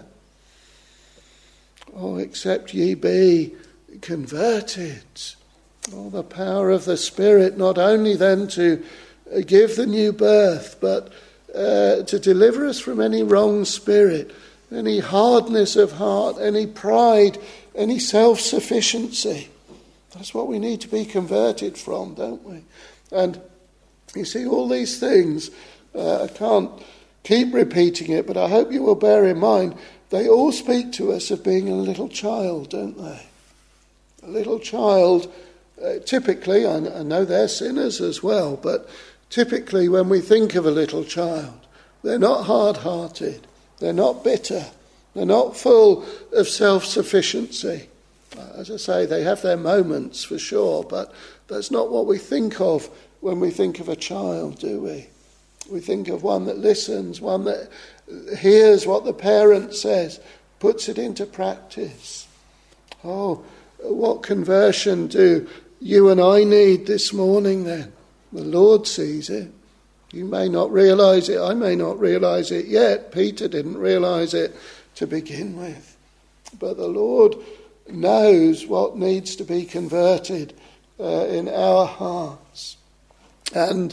Oh, except ye be converted. Oh, the power of the Spirit, not only then to give the new birth, but to deliver us from any wrong spirit, any hardness of heart, any pride, any self-sufficiency. That's what we need to be converted from, don't we? And you see, all these things, I can't keep repeating it, but I hope you will bear in mind, they all speak to us of being a little child, don't they? A little child, typically, I know they're sinners as well, but typically when we think of a little child, they're not hard-hearted, they're not bitter, they're not full of self-sufficiency. As I say, they have their moments for sure, but that's not what we think of when we think of a child, do we? We think of one that listens, one that hears what the parent says, puts it into practice. Oh, what conversion do you and I need this morning then? The Lord sees it. You may not realise it. I may not realise it yet. Peter didn't realise it to begin with. But the Lord knows what needs to be converted in our hearts. And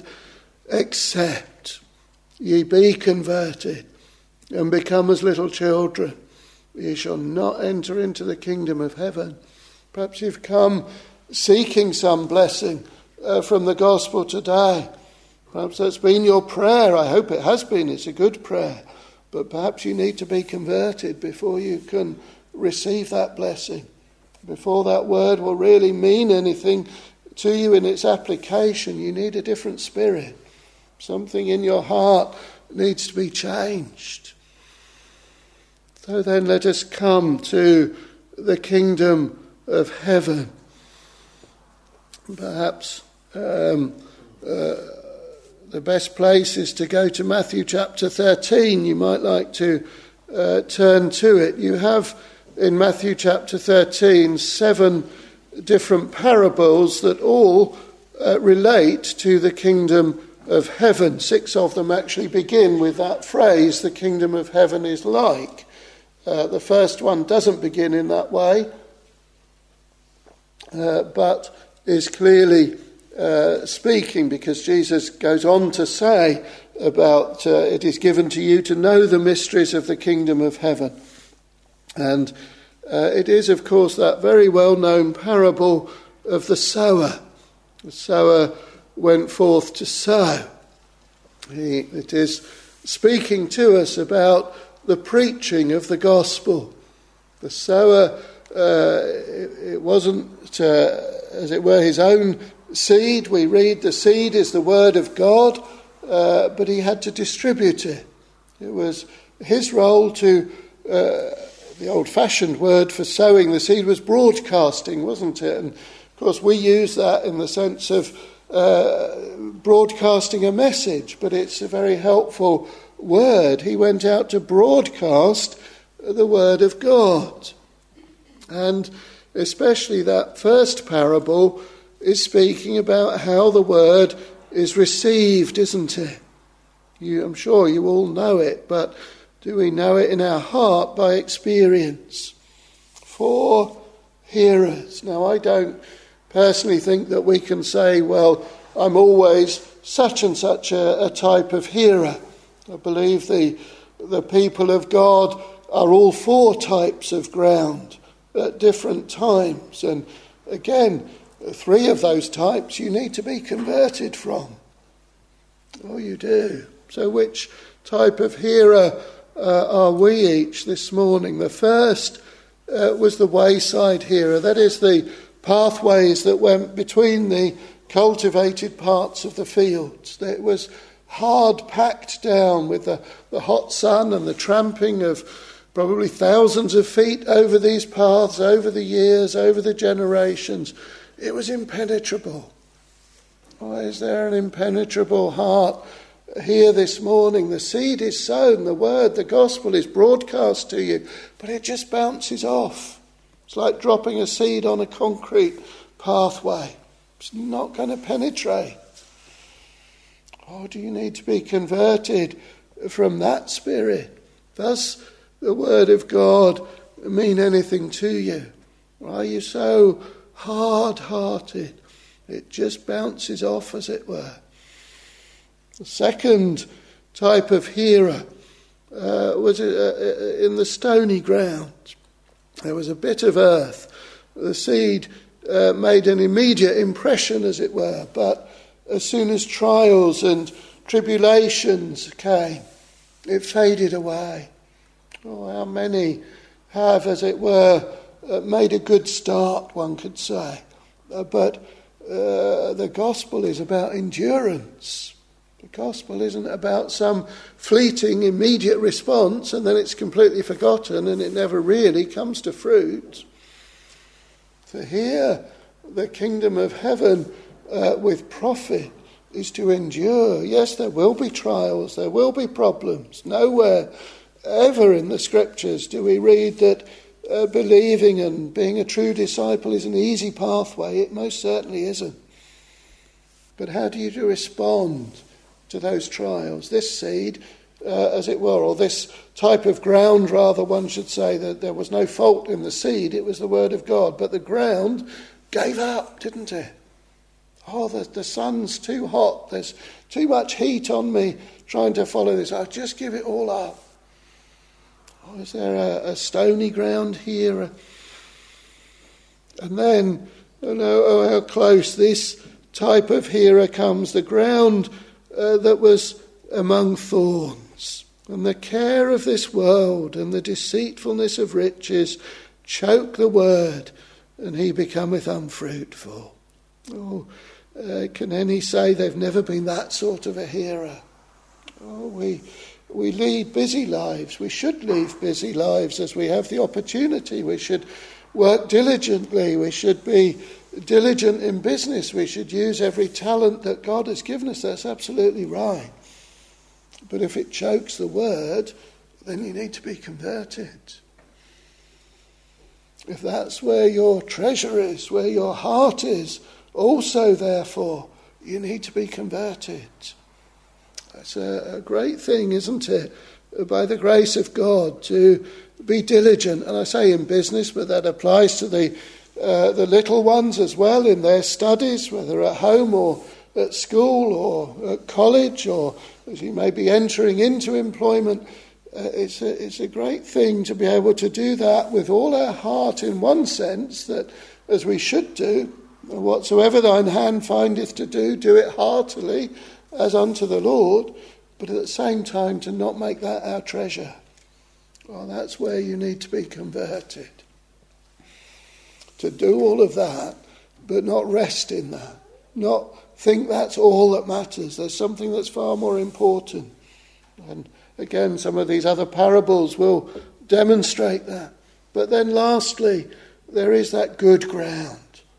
except ye be converted and become as little children, ye shall not enter into the kingdom of heaven. Perhaps you've come seeking some blessing from the gospel today. Perhaps that's been your prayer. I hope it has been. It's a good prayer. But perhaps you need to be converted before you can receive that blessing, before that word will really mean anything to you in its application. You need a different spirit. Something in your heart needs to be changed. So then let us come to the kingdom of heaven. Perhaps the best place is to go to Matthew chapter 13. You might like to turn to it. You have in Matthew chapter 13 7 different parables that all relate to the kingdom of heaven. 6 of them actually begin with that phrase, the kingdom of heaven is like. The first one doesn't begin in that way, but is clearly speaking, because Jesus goes on to say about it is given to you to know the mysteries of the kingdom of heaven. And it is, of course, that very well-known parable of the sower. The sower went forth to sow. It is speaking to us about the preaching of the gospel. The sower, it wasn't, as it were, his own seed. We read the seed is the word of God, but he had to distribute it. It was his role to The old-fashioned word for sowing the seed was broadcasting, wasn't it? And of course we use that in the sense of broadcasting a message, but it's a very helpful word. He went out to broadcast the word of God. And especially that first parable is speaking about how the word is received, isn't it? I'm sure you all know it, but do we know it in our heart by experience? For hearers. Now, I don't personally think that we can say, well, I'm always such and such a type of hearer. I believe the people of God are all four types of ground at different times. And again, three of those types you need to be converted from. Oh, you do. So which type of hearer are we each this morning? The first was the wayside hearer. That is the pathways that went between the cultivated parts of the fields. It was hard packed down with the hot sun and the tramping of probably thousands of feet over these paths, over the years, over the generations. It was impenetrable. Why is there an impenetrable heart here this morning? The seed is sown, the word, the gospel is broadcast to you, but it just bounces off. It's like dropping a seed on a concrete pathway. It's not going to penetrate. Oh, do you need to be converted from that spirit? Does the word of God mean anything to you? Or are you so hard-hearted it just bounces off, as it were? The second type of hearer was in the stony ground. There was a bit of earth. The seed made an immediate impression, as it were, but as soon as trials and tribulations came, it faded away. Oh, how many have, as it were, made a good start, one could say. But the gospel is about endurance. The gospel isn't about some fleeting, immediate response and then it's completely forgotten and it never really comes to fruit. To hear the kingdom of heaven with profit is to endure. Yes, there will be trials, there will be problems. Nowhere ever in the scriptures do we read that believing and being a true disciple is an easy pathway. It most certainly isn't. But how do you respond to those trials? This seed, as it were, or this type of ground, rather, one should say, that there was no fault in the seed, it was the word of God. But the ground gave up, didn't it? Oh, the sun's too hot, there's too much heat on me trying to follow this. I'll just give it all up. Oh, is there a stony ground here? And then, oh, how close this type of hearer comes. The ground that was among thorns. And the care of this world and the deceitfulness of riches choke the word, and he becometh unfruitful. Oh, can any say they've never been that sort of a hearer? Oh, we lead busy lives. We should lead busy lives as we have the opportunity. We should work diligently. We should be diligent in business. We should use every talent that God has given us. That's absolutely right. But if it chokes the word, then you need to be converted. If that's where your treasure is, where your heart is, also, therefore, you need to be converted. That's a great thing, isn't it? By the grace of God, to be diligent. And I say in business, but that applies to the little ones as well in their studies, whether at home or at school or at college, or as you may be entering into employment. It's a great thing to be able to do that with all our heart, in one sense, that as we should do, whatsoever thine hand findeth to do, do it heartily as unto the Lord, but at the same time to not make that our treasure. Well, that's where you need to be converted. To do all of that, but not rest in that. Not think that's all that matters. There's something that's far more important. And again, some of these other parables will demonstrate that. But then lastly, there is that good ground.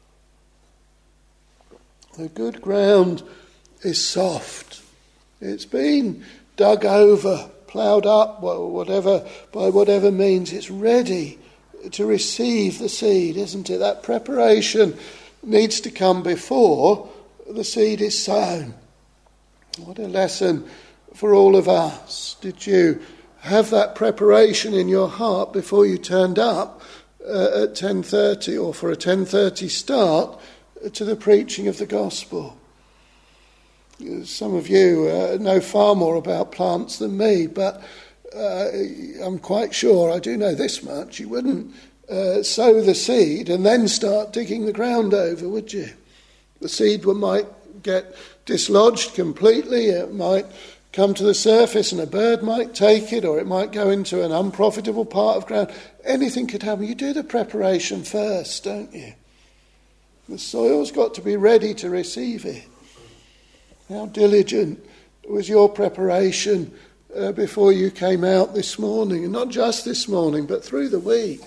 The good ground is soft. It's been dug over, ploughed up, whatever, by whatever means. It's ready to receive the seed, isn't it? That preparation needs to come before the seed is sown. What a lesson for all of us. Did you have that preparation in your heart before you turned up at 10:30 or for a 10:30 start to the preaching of the gospel? Some of you know far more about plants than me, but I'm quite sure, I do know this much, you wouldn't sow the seed and then start digging the ground over, would you? The seed might get dislodged completely, it might come to the surface and a bird might take it, or it might go into an unprofitable part of ground. Anything could happen. You do the preparation first, don't you? The soil's got to be ready to receive it. How diligent was your preparation before you came out this morning? And not just this morning, but through the week.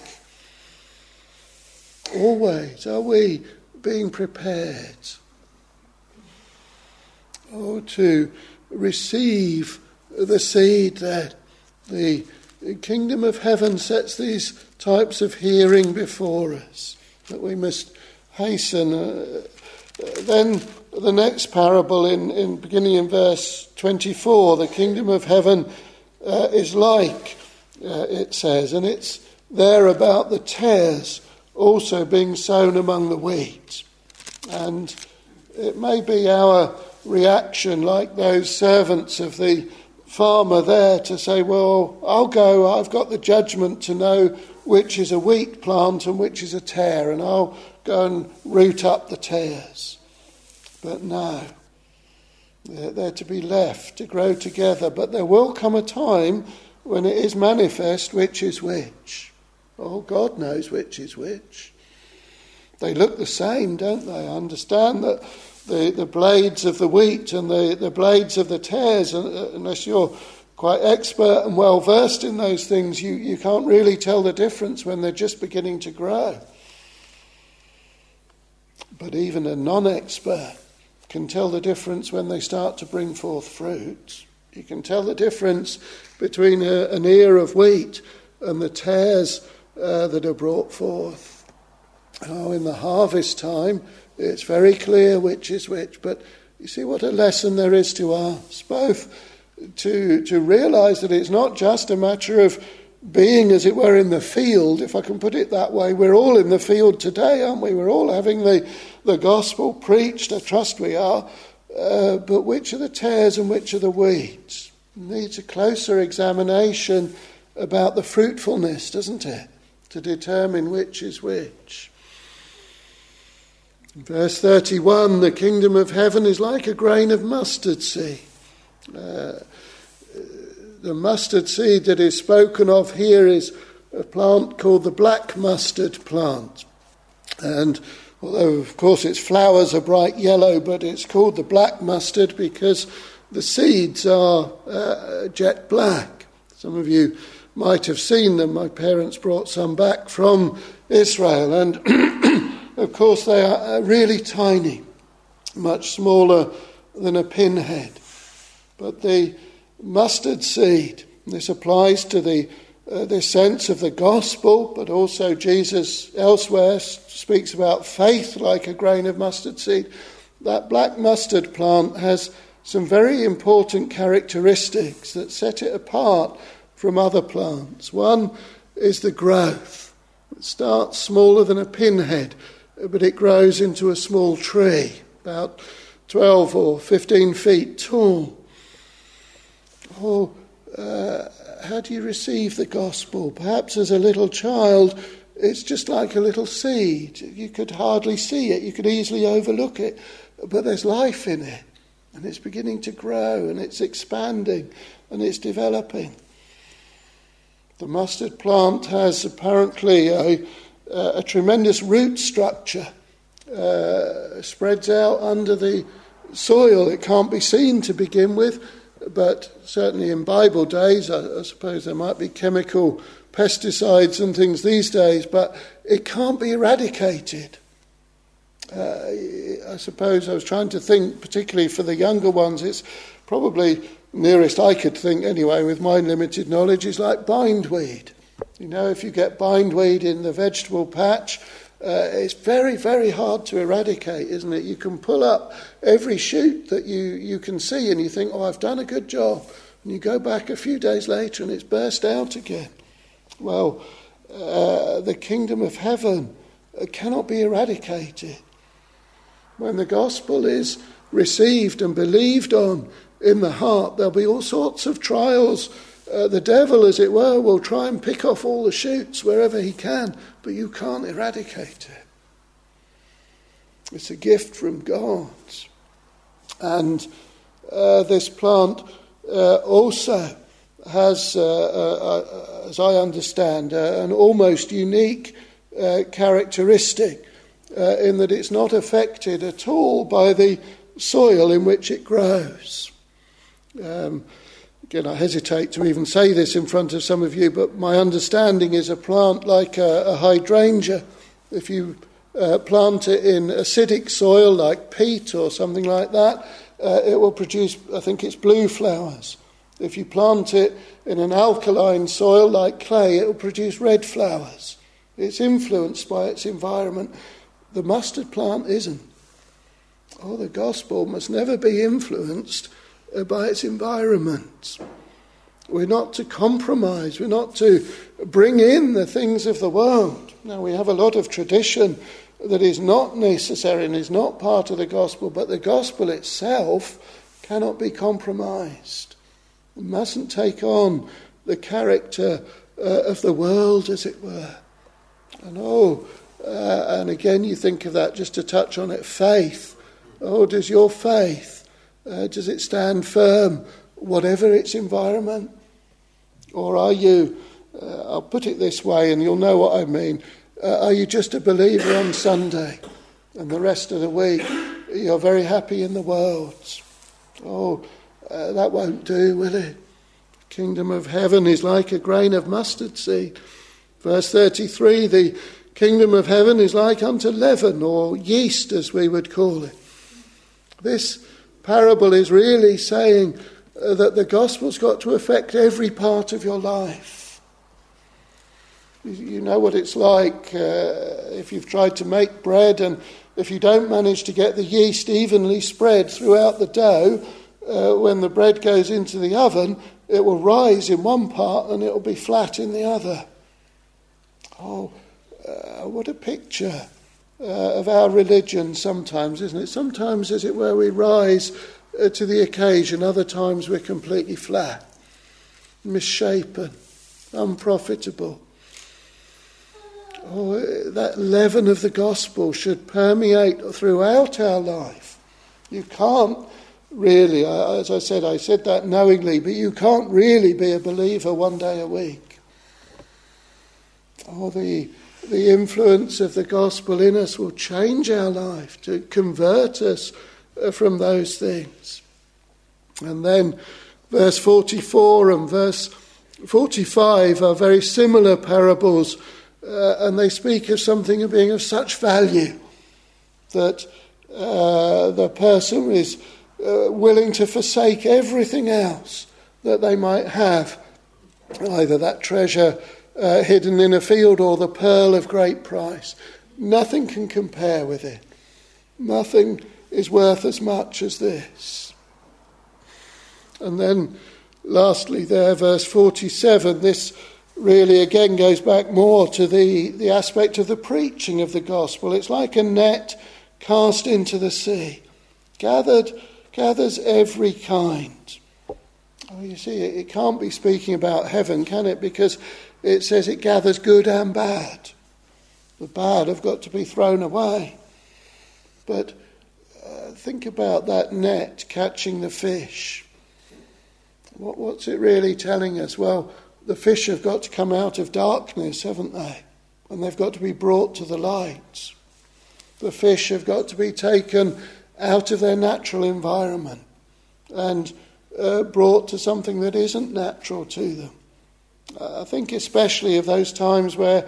Always, are we being prepared? Oh, to receive the seed that the kingdom of heaven sets these types of hearing before us, that we must hasten. Then the next parable in beginning in verse 24, the kingdom of heaven is like, it says, and it's there about the tares also being sown among the wheat. And it may be our reaction, like those servants of the farmer there, to say, well, I'll go, I've got the judgment to know which is a wheat plant and which is a tare, and I'll go and root up the tares. But no, they're to be left to grow together. But there will come a time when it is manifest which is which. Oh, God knows which is which. They look the same, don't they? I understand that the blades of the wheat and the blades of the tares, unless you're quite expert and well versed in those things, you can't really tell the difference when they're just beginning to grow. But even a non-expert can tell the difference when they start to bring forth fruit. You can tell the difference between an ear of wheat and the tares that are brought forth. Oh, in the harvest time, it's very clear which is which. But you see what a lesson there is to us, both to realise that it's not just a matter of being, as it were, in the field, if I can put it that way. We're all in the field today, aren't we? We're all having the gospel preached, I trust we are. But which are the tares and which are the weeds? It needs a closer examination about the fruitfulness, doesn't it? To determine which is which. In verse 31, the kingdom of heaven is like a grain of mustard seed. The mustard seed that is spoken of here is a plant called the black mustard plant. And although, of course, its flowers are bright yellow, but it's called the black mustard because the seeds are jet black. Some of you might have seen them. My parents brought some back from Israel, and of course they are really tiny, much smaller than a pinhead. But the mustard seed, this applies to the sense of the gospel, but also Jesus elsewhere speaks about faith like a grain of mustard seed. That black mustard plant has some very important characteristics that set it apart from other plants. One is the growth. It starts smaller than a pinhead, but it grows into a small tree, about 12 or 15 feet tall. How do you receive the gospel? Perhaps as a little child, it's just like a little seed. You could hardly see it. You could easily overlook it. But there's life in it. And it's beginning to grow, and it's expanding, and it's developing. The mustard plant has apparently a tremendous root structure. Spreads out under the soil. It can't be seen to begin with. but certainly in Bible days, I suppose there might be chemical pesticides and things these days, but it can't be eradicated. I suppose I was trying to think, particularly for the younger ones, it's probably nearest I could think anyway, with my limited knowledge, is like bindweed. You know, if you get bindweed in the vegetable patch, it's very, very hard to eradicate, isn't it? You can pull up every shoot that you can see and you think, oh, I've done a good job. And you go back a few days later and it's burst out again. Well, the kingdom of heaven cannot be eradicated. When the gospel is received and believed on in the heart, there'll be all sorts of trials. The devil, as it were, will try and pick off all the shoots wherever he can, but you can't eradicate it. It's a gift from God. And this plant also has, as I understand, an almost unique characteristic in that it's not affected at all by the soil in which it grows. Again, I hesitate to even say this in front of some of you, but my understanding is a plant like a hydrangea, if you plant it in acidic soil like peat or something like that, it will produce, I think it's blue flowers. If you plant it in an alkaline soil like clay, it will produce red flowers. It's influenced by its environment. The mustard plant isn't. Oh, the gospel must never be influenced by its environment. We're not to compromise. We're not to bring in the things of the world. Now, we have a lot of tradition that is not necessary and is not part of the gospel, but the gospel itself cannot be compromised. We mustn't take on the character of the world, as it were. And again, you think of that, just to touch on it, faith. Oh, does your faith, does it stand firm, whatever its environment? Or are you, I'll put it this way and you'll know what I mean, are you just a believer on Sunday and the rest of the week you're very happy in the world? Oh, that won't do, will it? The kingdom of heaven is like a grain of mustard seed. Verse 33, the kingdom of heaven is like unto leaven, or yeast as we would call it. This parable is really saying that the gospel's got to affect every part of your life. You know what it's like if you've tried to make bread, and if you don't manage to get the yeast evenly spread throughout the dough, when the bread goes into the oven, it will rise in one part and it will be flat in the other. Oh, what a picture of our religion sometimes, isn't it? Sometimes, as it were, we rise to the occasion. Other times we're completely flat, misshapen, unprofitable. Oh, that leaven of the gospel should permeate throughout our life. You can't really, as I said that knowingly, but you can't really be a believer one day a week. Oh, the influence of the gospel in us will change our life, to convert us from those things. And then verse 44 and verse 45 are very similar parables, and they speak of something of being of such value that the person is willing to forsake everything else that they might have, either that treasure hidden in a field or the pearl of great price. Nothing can compare with it. Nothing is worth as much as this. And then lastly there, verse 47, this really again goes back more to the aspect of the preaching of the gospel. It's like a net cast into the sea, gathers every kind. Oh, you see, it can't be speaking about heaven, can it? Because it says it gathers good and bad. The bad have got to be thrown away. But think about that net catching the fish. What's it really telling us? Well, the fish have got to come out of darkness, haven't they? And they've got to be brought to the light. The fish have got to be taken out of their natural environment and brought to something that isn't natural to them. I think especially of those times where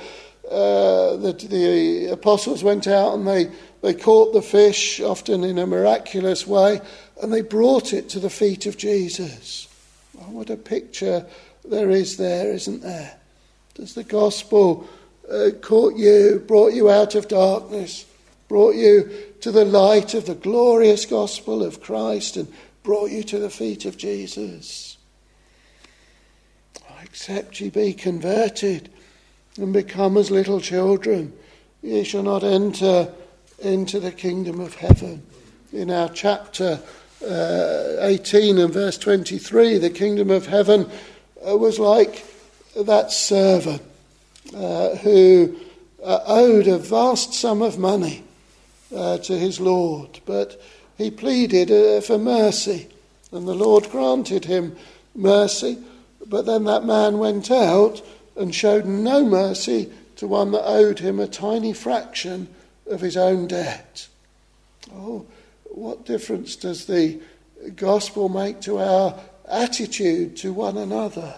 the apostles went out and they caught the fish, often in a miraculous way, and they brought it to the feet of Jesus. Oh, what a picture there is there, isn't there? Does the gospel caught you, brought you out of darkness, brought you to the light of the glorious gospel of Christ, and brought you to the feet of Jesus? Except ye be converted and become as little children, ye shall not enter into the kingdom of heaven. In our chapter 18 and verse 23, the kingdom of heaven was like that servant who owed a vast sum of money to his Lord, but he pleaded for mercy, and the Lord granted him mercy. But then that man went out and showed no mercy to one that owed him a tiny fraction of his own debt. Oh, what difference does the gospel make to our attitude to one another?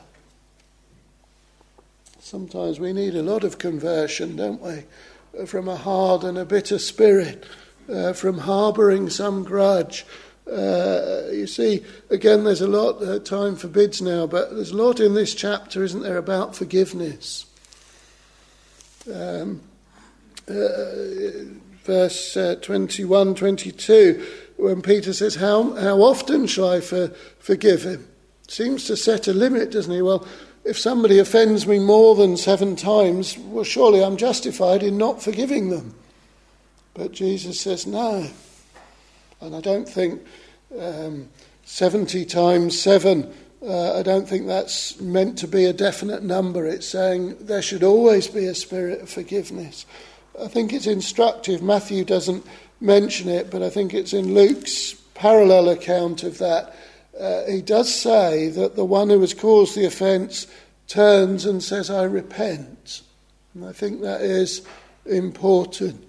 Sometimes we need a lot of conversion, don't we? From a hard and a bitter spirit, from harbouring some grudge. You see, again, there's a lot, time forbids now, but there's a lot in this chapter, isn't there, about forgiveness. Verse 21, 22, when Peter says, how often shall I forgive him? Seems to set a limit, doesn't he? Well, if somebody offends me more than 7 times, well, surely I'm justified in not forgiving them. But Jesus says no. And I don't think 70 times 7, I don't think that's meant to be a definite number. It's saying there should always be a spirit of forgiveness. I think it's instructive. Matthew doesn't mention it, but I think it's in Luke's parallel account of that. He does say that the one who has caused the offence turns and says, I repent. And I think that is important.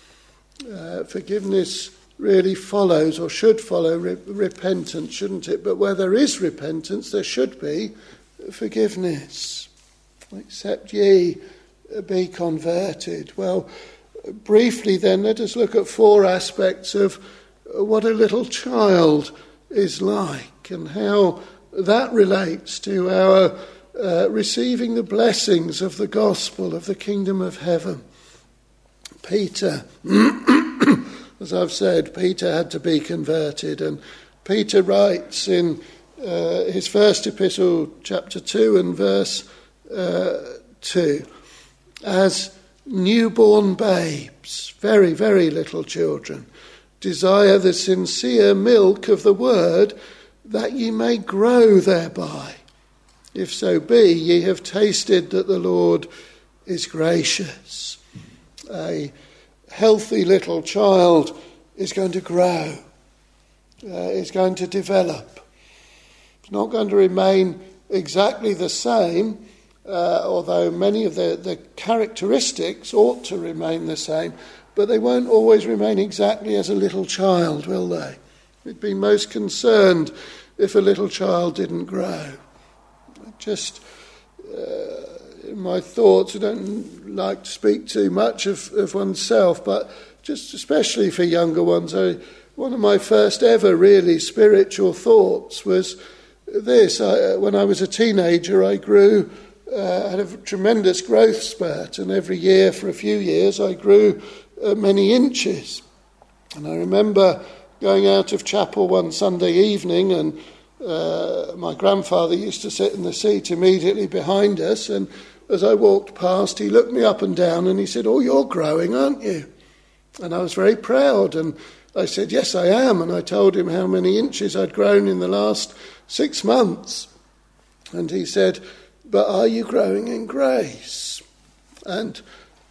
Forgiveness really follows, or should follow, repentance, shouldn't it? But where there is repentance, there should be forgiveness. Except ye be converted. Well, briefly then, let us look at 4 aspects of what a little child is like and how that relates to our receiving the blessings of the gospel of the kingdom of heaven. Peter, as I've said, Peter had to be converted, and Peter writes in his first epistle, chapter 2 and verse 2, as newborn babes, very, very little children, desire the sincere milk of the word, that ye may grow thereby. If so be, ye have tasted that the Lord is gracious. A healthy little child is going to grow, is going to develop. It's not going to remain exactly the same, although many of the characteristics ought to remain the same, but they won't always remain exactly as a little child, will they? We'd be most concerned if a little child didn't grow. Just in my thoughts, I don't like to speak too much of oneself, but just especially for younger ones, one of my first ever really spiritual thoughts was this. When I was a teenager, I grew, had a tremendous growth spurt, and every year for a few years I grew many inches. And I remember going out of chapel one Sunday evening, and my grandfather used to sit in the seat immediately behind us, and as I walked past, he looked me up and down and he said, "Oh, you're growing, aren't you?" And I was very proud, and I said, "Yes, I am." And I told him how many inches I'd grown in the last 6 months. And he said, "But are you growing in grace?" And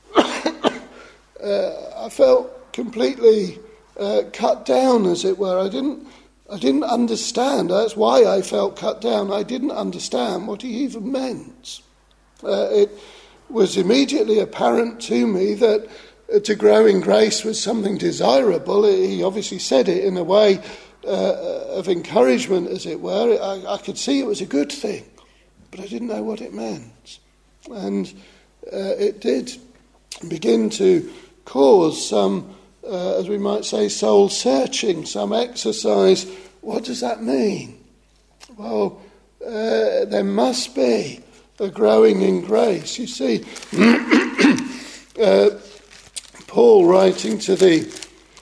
I felt completely cut down, as it were. I didn't understand. That's why I felt cut down. I didn't understand what he even meant. It was immediately apparent to me that to grow in grace was something desirable. He obviously said it in a way of encouragement, as it were. I could see it was a good thing, but I didn't know what it meant. And it did begin to cause some, as we might say, soul searching, some exercise. What does that mean? Well, there must be a growing in grace. You see, Paul writing to the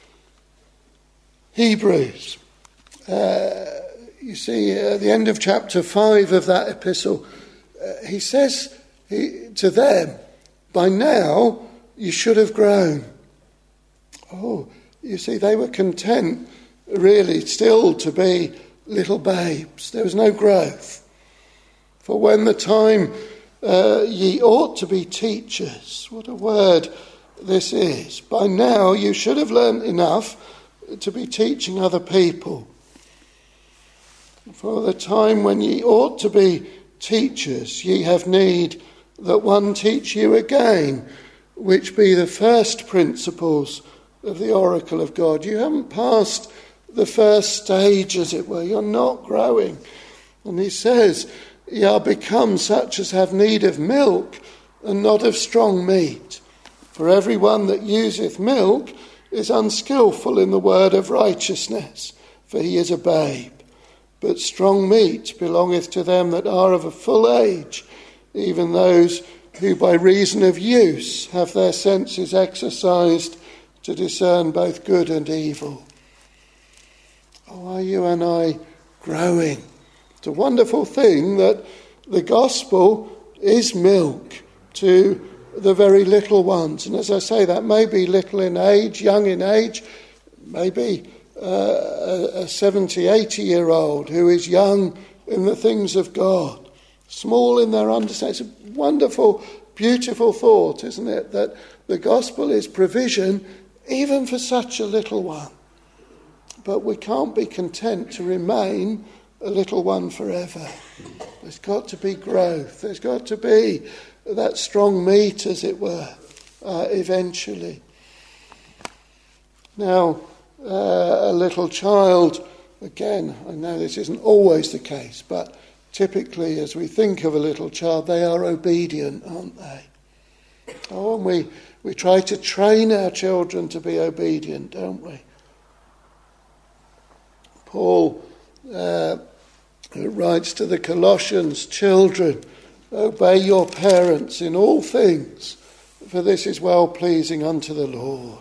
Hebrews, you see, at the end of chapter 5 of that epistle, he says to them, by now you should have grown. Oh, you see, they were content really still to be little babes. There was no growth. For when the time ye ought to be teachers, what a word this is. By now you should have learnt enough to be teaching other people. For the time when ye ought to be teachers, ye have need that one teach you again, which be the first principles of the oracle of God. You haven't passed the first stage, as it were. You're not growing. And he says, ye are become such as have need of milk and not of strong meat. For every one that useth milk is unskillful in the word of righteousness, for he is a babe. But strong meat belongeth to them that are of a full age, even those who by reason of use have their senses exercised to discern both good and evil. Oh, are you and I growing? It's a wonderful thing that the gospel is milk to the very little ones. And as I say, that may be little in age, young in age, maybe a 70, 80-year-old who is young in the things of God, small in their understanding. It's a wonderful, beautiful thought, isn't it, that the gospel is provision even for such a little one. But we can't be content to remain a little one forever. There's got to be growth. There's got to be that strong meat, as it were, eventually. Now, a little child, again, I know this isn't always the case, but typically as we think of a little child, they are obedient, aren't they? Oh, and we try to train our children to be obedient, don't we? Paul writes to the Colossians, children, obey your parents in all things, for this is well-pleasing unto the Lord.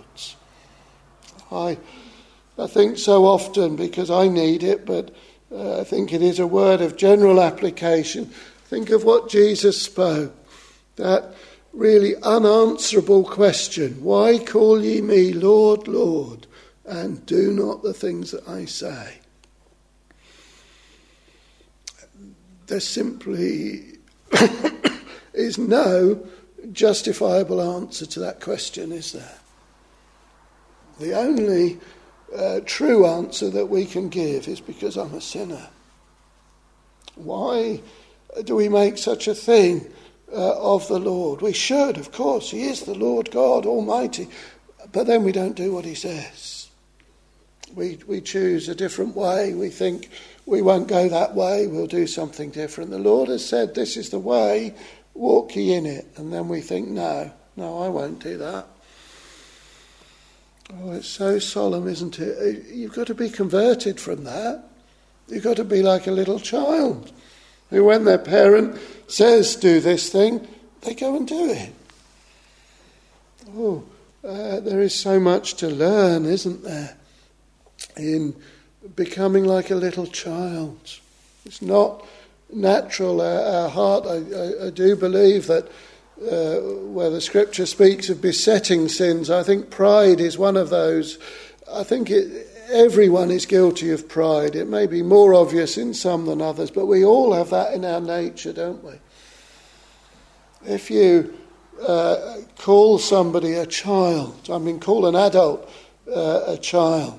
I think so often, because I need it, but I think it is a word of general application. Think of what Jesus spoke, that really unanswerable question, why call ye me Lord, Lord, and do not the things that I say? There simply is no justifiable answer to that question, is there? The only true answer that we can give is because I'm a sinner. Why do we make such a thing of the Lord? We should, of course. He is the Lord God Almighty. But then we don't do what he says. We choose a different way. We think we won't go that way. We'll do something different. The Lord has said, this is the way, walk ye in it. And then we think, no, I won't do that. Oh, it's so solemn, isn't it? You've got to be converted from that. You've got to be like a little child who, when their parent says do this thing, they go and do it. Oh, there is so much to learn, isn't there, in becoming like a little child. It's not natural. Our heart, I do believe that where the scripture speaks of besetting sins, I think pride is one of those. I think everyone is guilty of pride. It may be more obvious in some than others, but we all have that in our nature, don't we? If you call somebody a child, call an adult a child.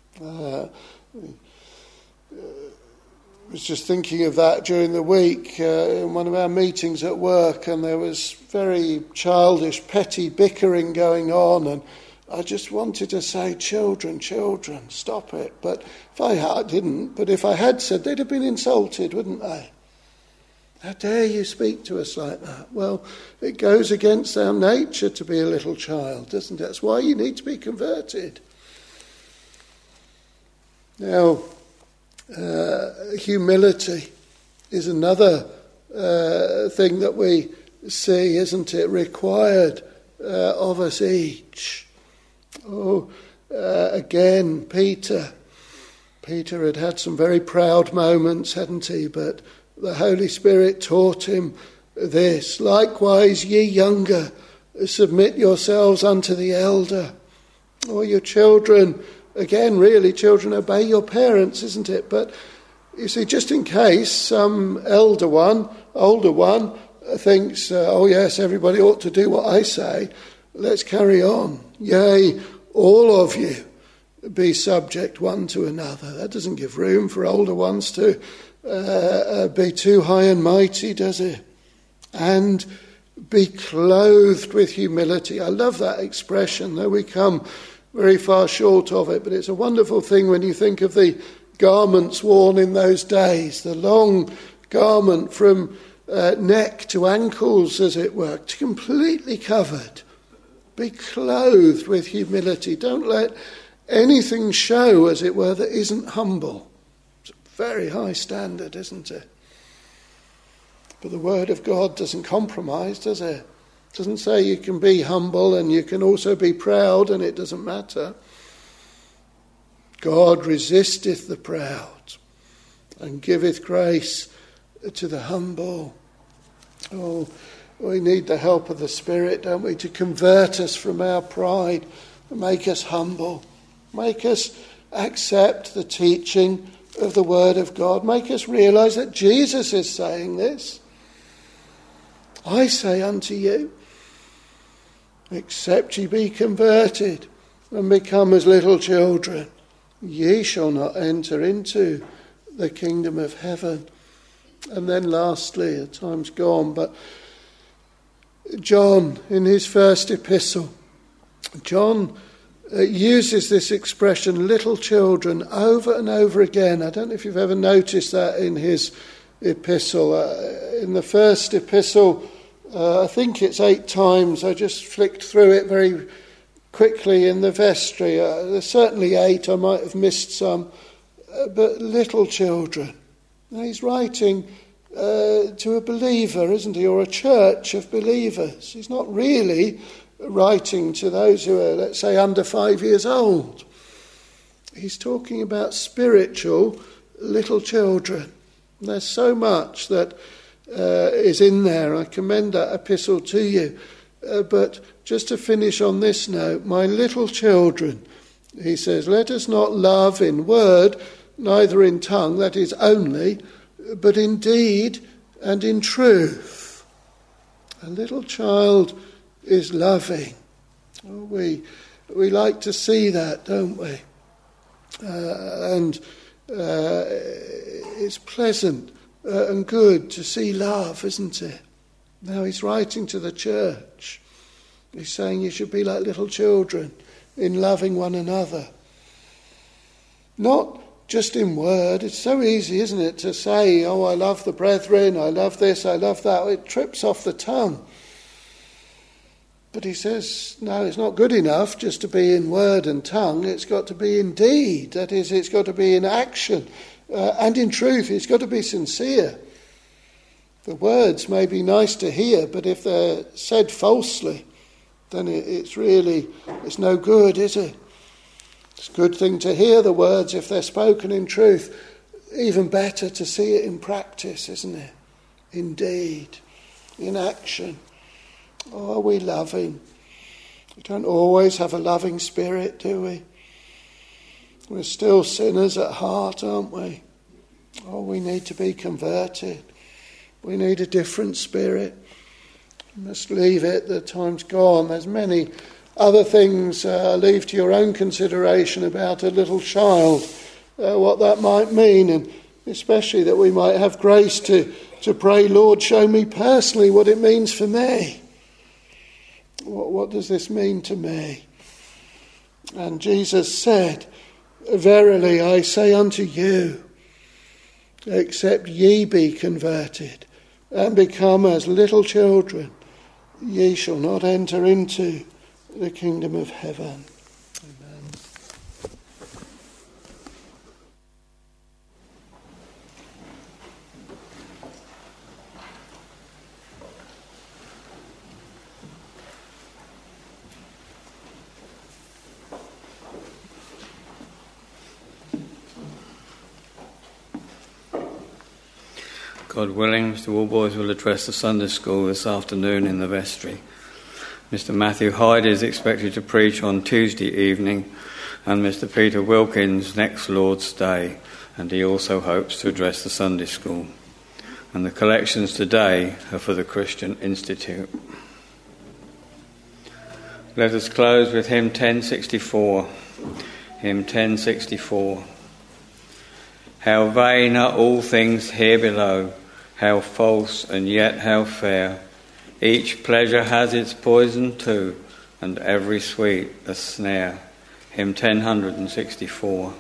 I was just thinking of that during the week in one of our meetings at work, and there was very childish, petty bickering going on, and I just wanted to say, children, stop it. But if I didn't, but if I had said, they'd have been insulted, wouldn't they? How dare you speak to us like that? Well, it goes against our nature to be a little child, doesn't it? That's why you need to be converted. Now, humility is another thing that we see, isn't it, required of us each. Again, Peter had some very proud moments, hadn't he? But the Holy Spirit taught him this. Likewise, ye younger, submit yourselves unto the elder. Your children, again, really, children, obey your parents, isn't it? But you see, just in case some older one, thinks, yes, everybody ought to do what I say, let's carry on. Yea, all of you be subject one to another. That doesn't give room for older ones to be too high and mighty, does it? And be clothed with humility. I love that expression, though we come very far short of it, but it's a wonderful thing when you think of the garments worn in those days, the long garment from neck to ankles, as it were, completely covered. Be clothed with humility. Don't let anything show, as it were, that isn't humble. It's a very high standard, isn't it? But the Word of God doesn't compromise, does it? It doesn't say you can be humble and you can also be proud and it doesn't matter. God resisteth the proud and giveth grace to the humble. We need the help of the Spirit, don't we, to convert us from our pride, make us humble, make us accept the teaching of the Word of God, make us realise that Jesus is saying this. I say unto you, except ye be converted and become as little children, ye shall not enter into the kingdom of heaven. And then lastly, the time's gone, but John, in his first epistle, John uses this expression, little children, over and over again. I don't know if you've ever noticed that in his epistle. In the first epistle, I think it's 8 times. I just flicked through it very quickly in the vestry. There's certainly 8. I might have missed some. But little children. Now he's writing to a believer, isn't he, or a church of believers. He's not really writing to those who are, let's say, under 5 years old. He's talking about spiritual little children. And there's so much that is in there. I commend that epistle to you. But just to finish on this note, my little children, he says, let us not love in word, neither in tongue, that is only, but in deed and in truth. A little child is loving. We like to see that, don't we? And it's pleasant and good to see love, isn't it? Now he's writing to the church. He's saying you should be like little children in loving one another. Not just in word. It's so easy, isn't it, to say, I love the brethren, I love this, I love that. It trips off the tongue. But he says, no, it's not good enough just to be in word and tongue. It's got to be in deed. That is, it's got to be in action. And in truth, it's got to be sincere. The words may be nice to hear, but if they're said falsely, then it's no good, is it? It's a good thing to hear the words if they're spoken in truth. Even better to see it in practice, isn't it? In deed, in action. Are we loving? We don't always have a loving spirit, do we? We're still sinners at heart, aren't we? We need to be converted. We need a different spirit. We must leave it. The time's gone. There's many other things leave to your own consideration about a little child, what that might mean, and especially that we might have grace to pray, Lord, show me personally what it means for me. What does this mean to me? And Jesus said, Verily I say unto you, except ye be converted and become as little children, ye shall not enter into the kingdom of heaven. Amen. God willing, Mr. Walboys will address the Sunday school this afternoon in the vestry. Mr. Matthew Hyde is expected to preach on Tuesday evening, and Mr. Peter Wilkins next Lord's Day, and he also hopes to address the Sunday school. And the collections today are for the Christian Institute. Let us close with hymn 1064. Hymn 1064. How vain are all things here below, how false and yet how fair. Each pleasure has its poison too, and every sweet a snare. Hymn 1064.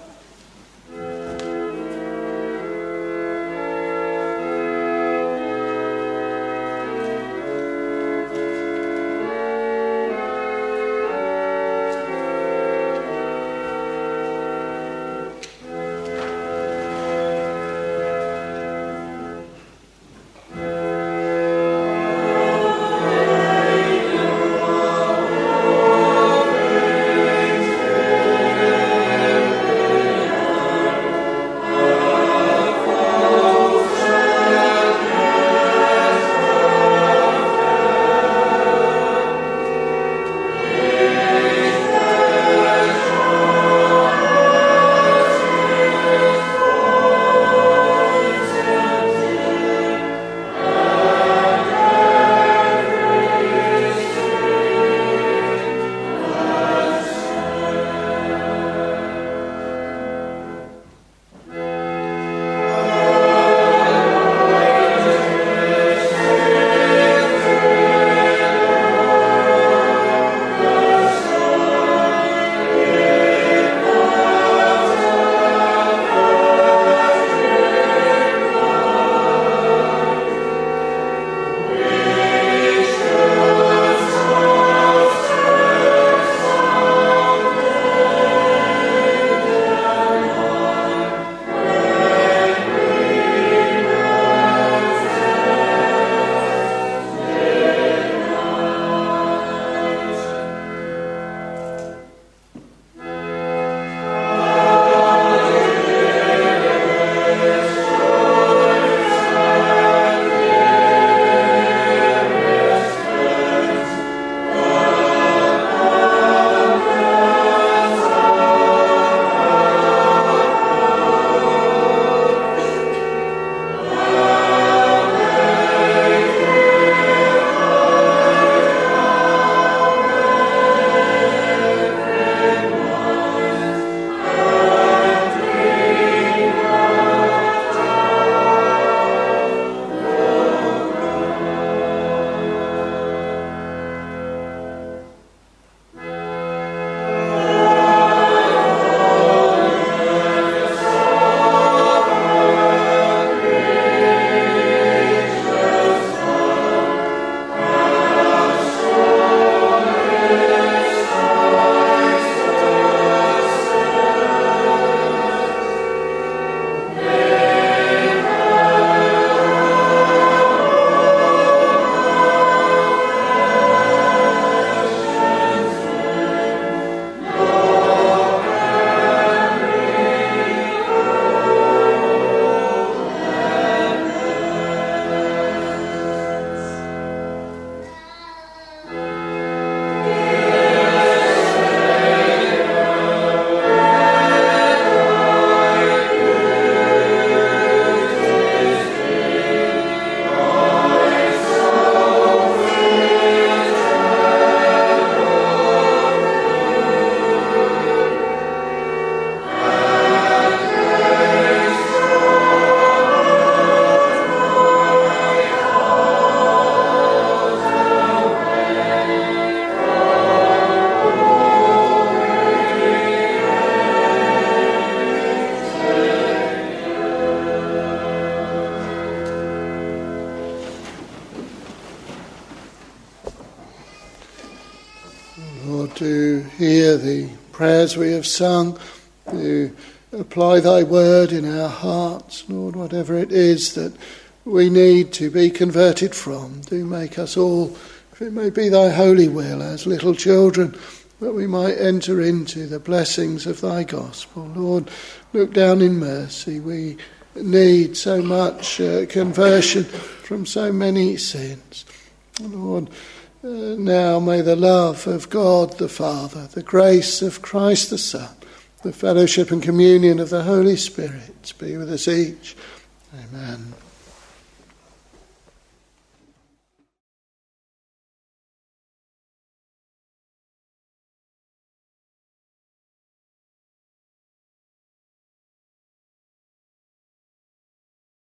to hear the prayers we have sung, to apply thy word in our hearts. Lord, whatever it is that we need to be converted from, do make us all, if it may be thy holy will, as little children, that we might enter into the blessings of thy gospel. Lord, look down in mercy. We need so much conversion from so many sins. Lord, now may the love of God the Father, the grace of Christ the Son, the fellowship and communion of the Holy Spirit be with us each. Amen.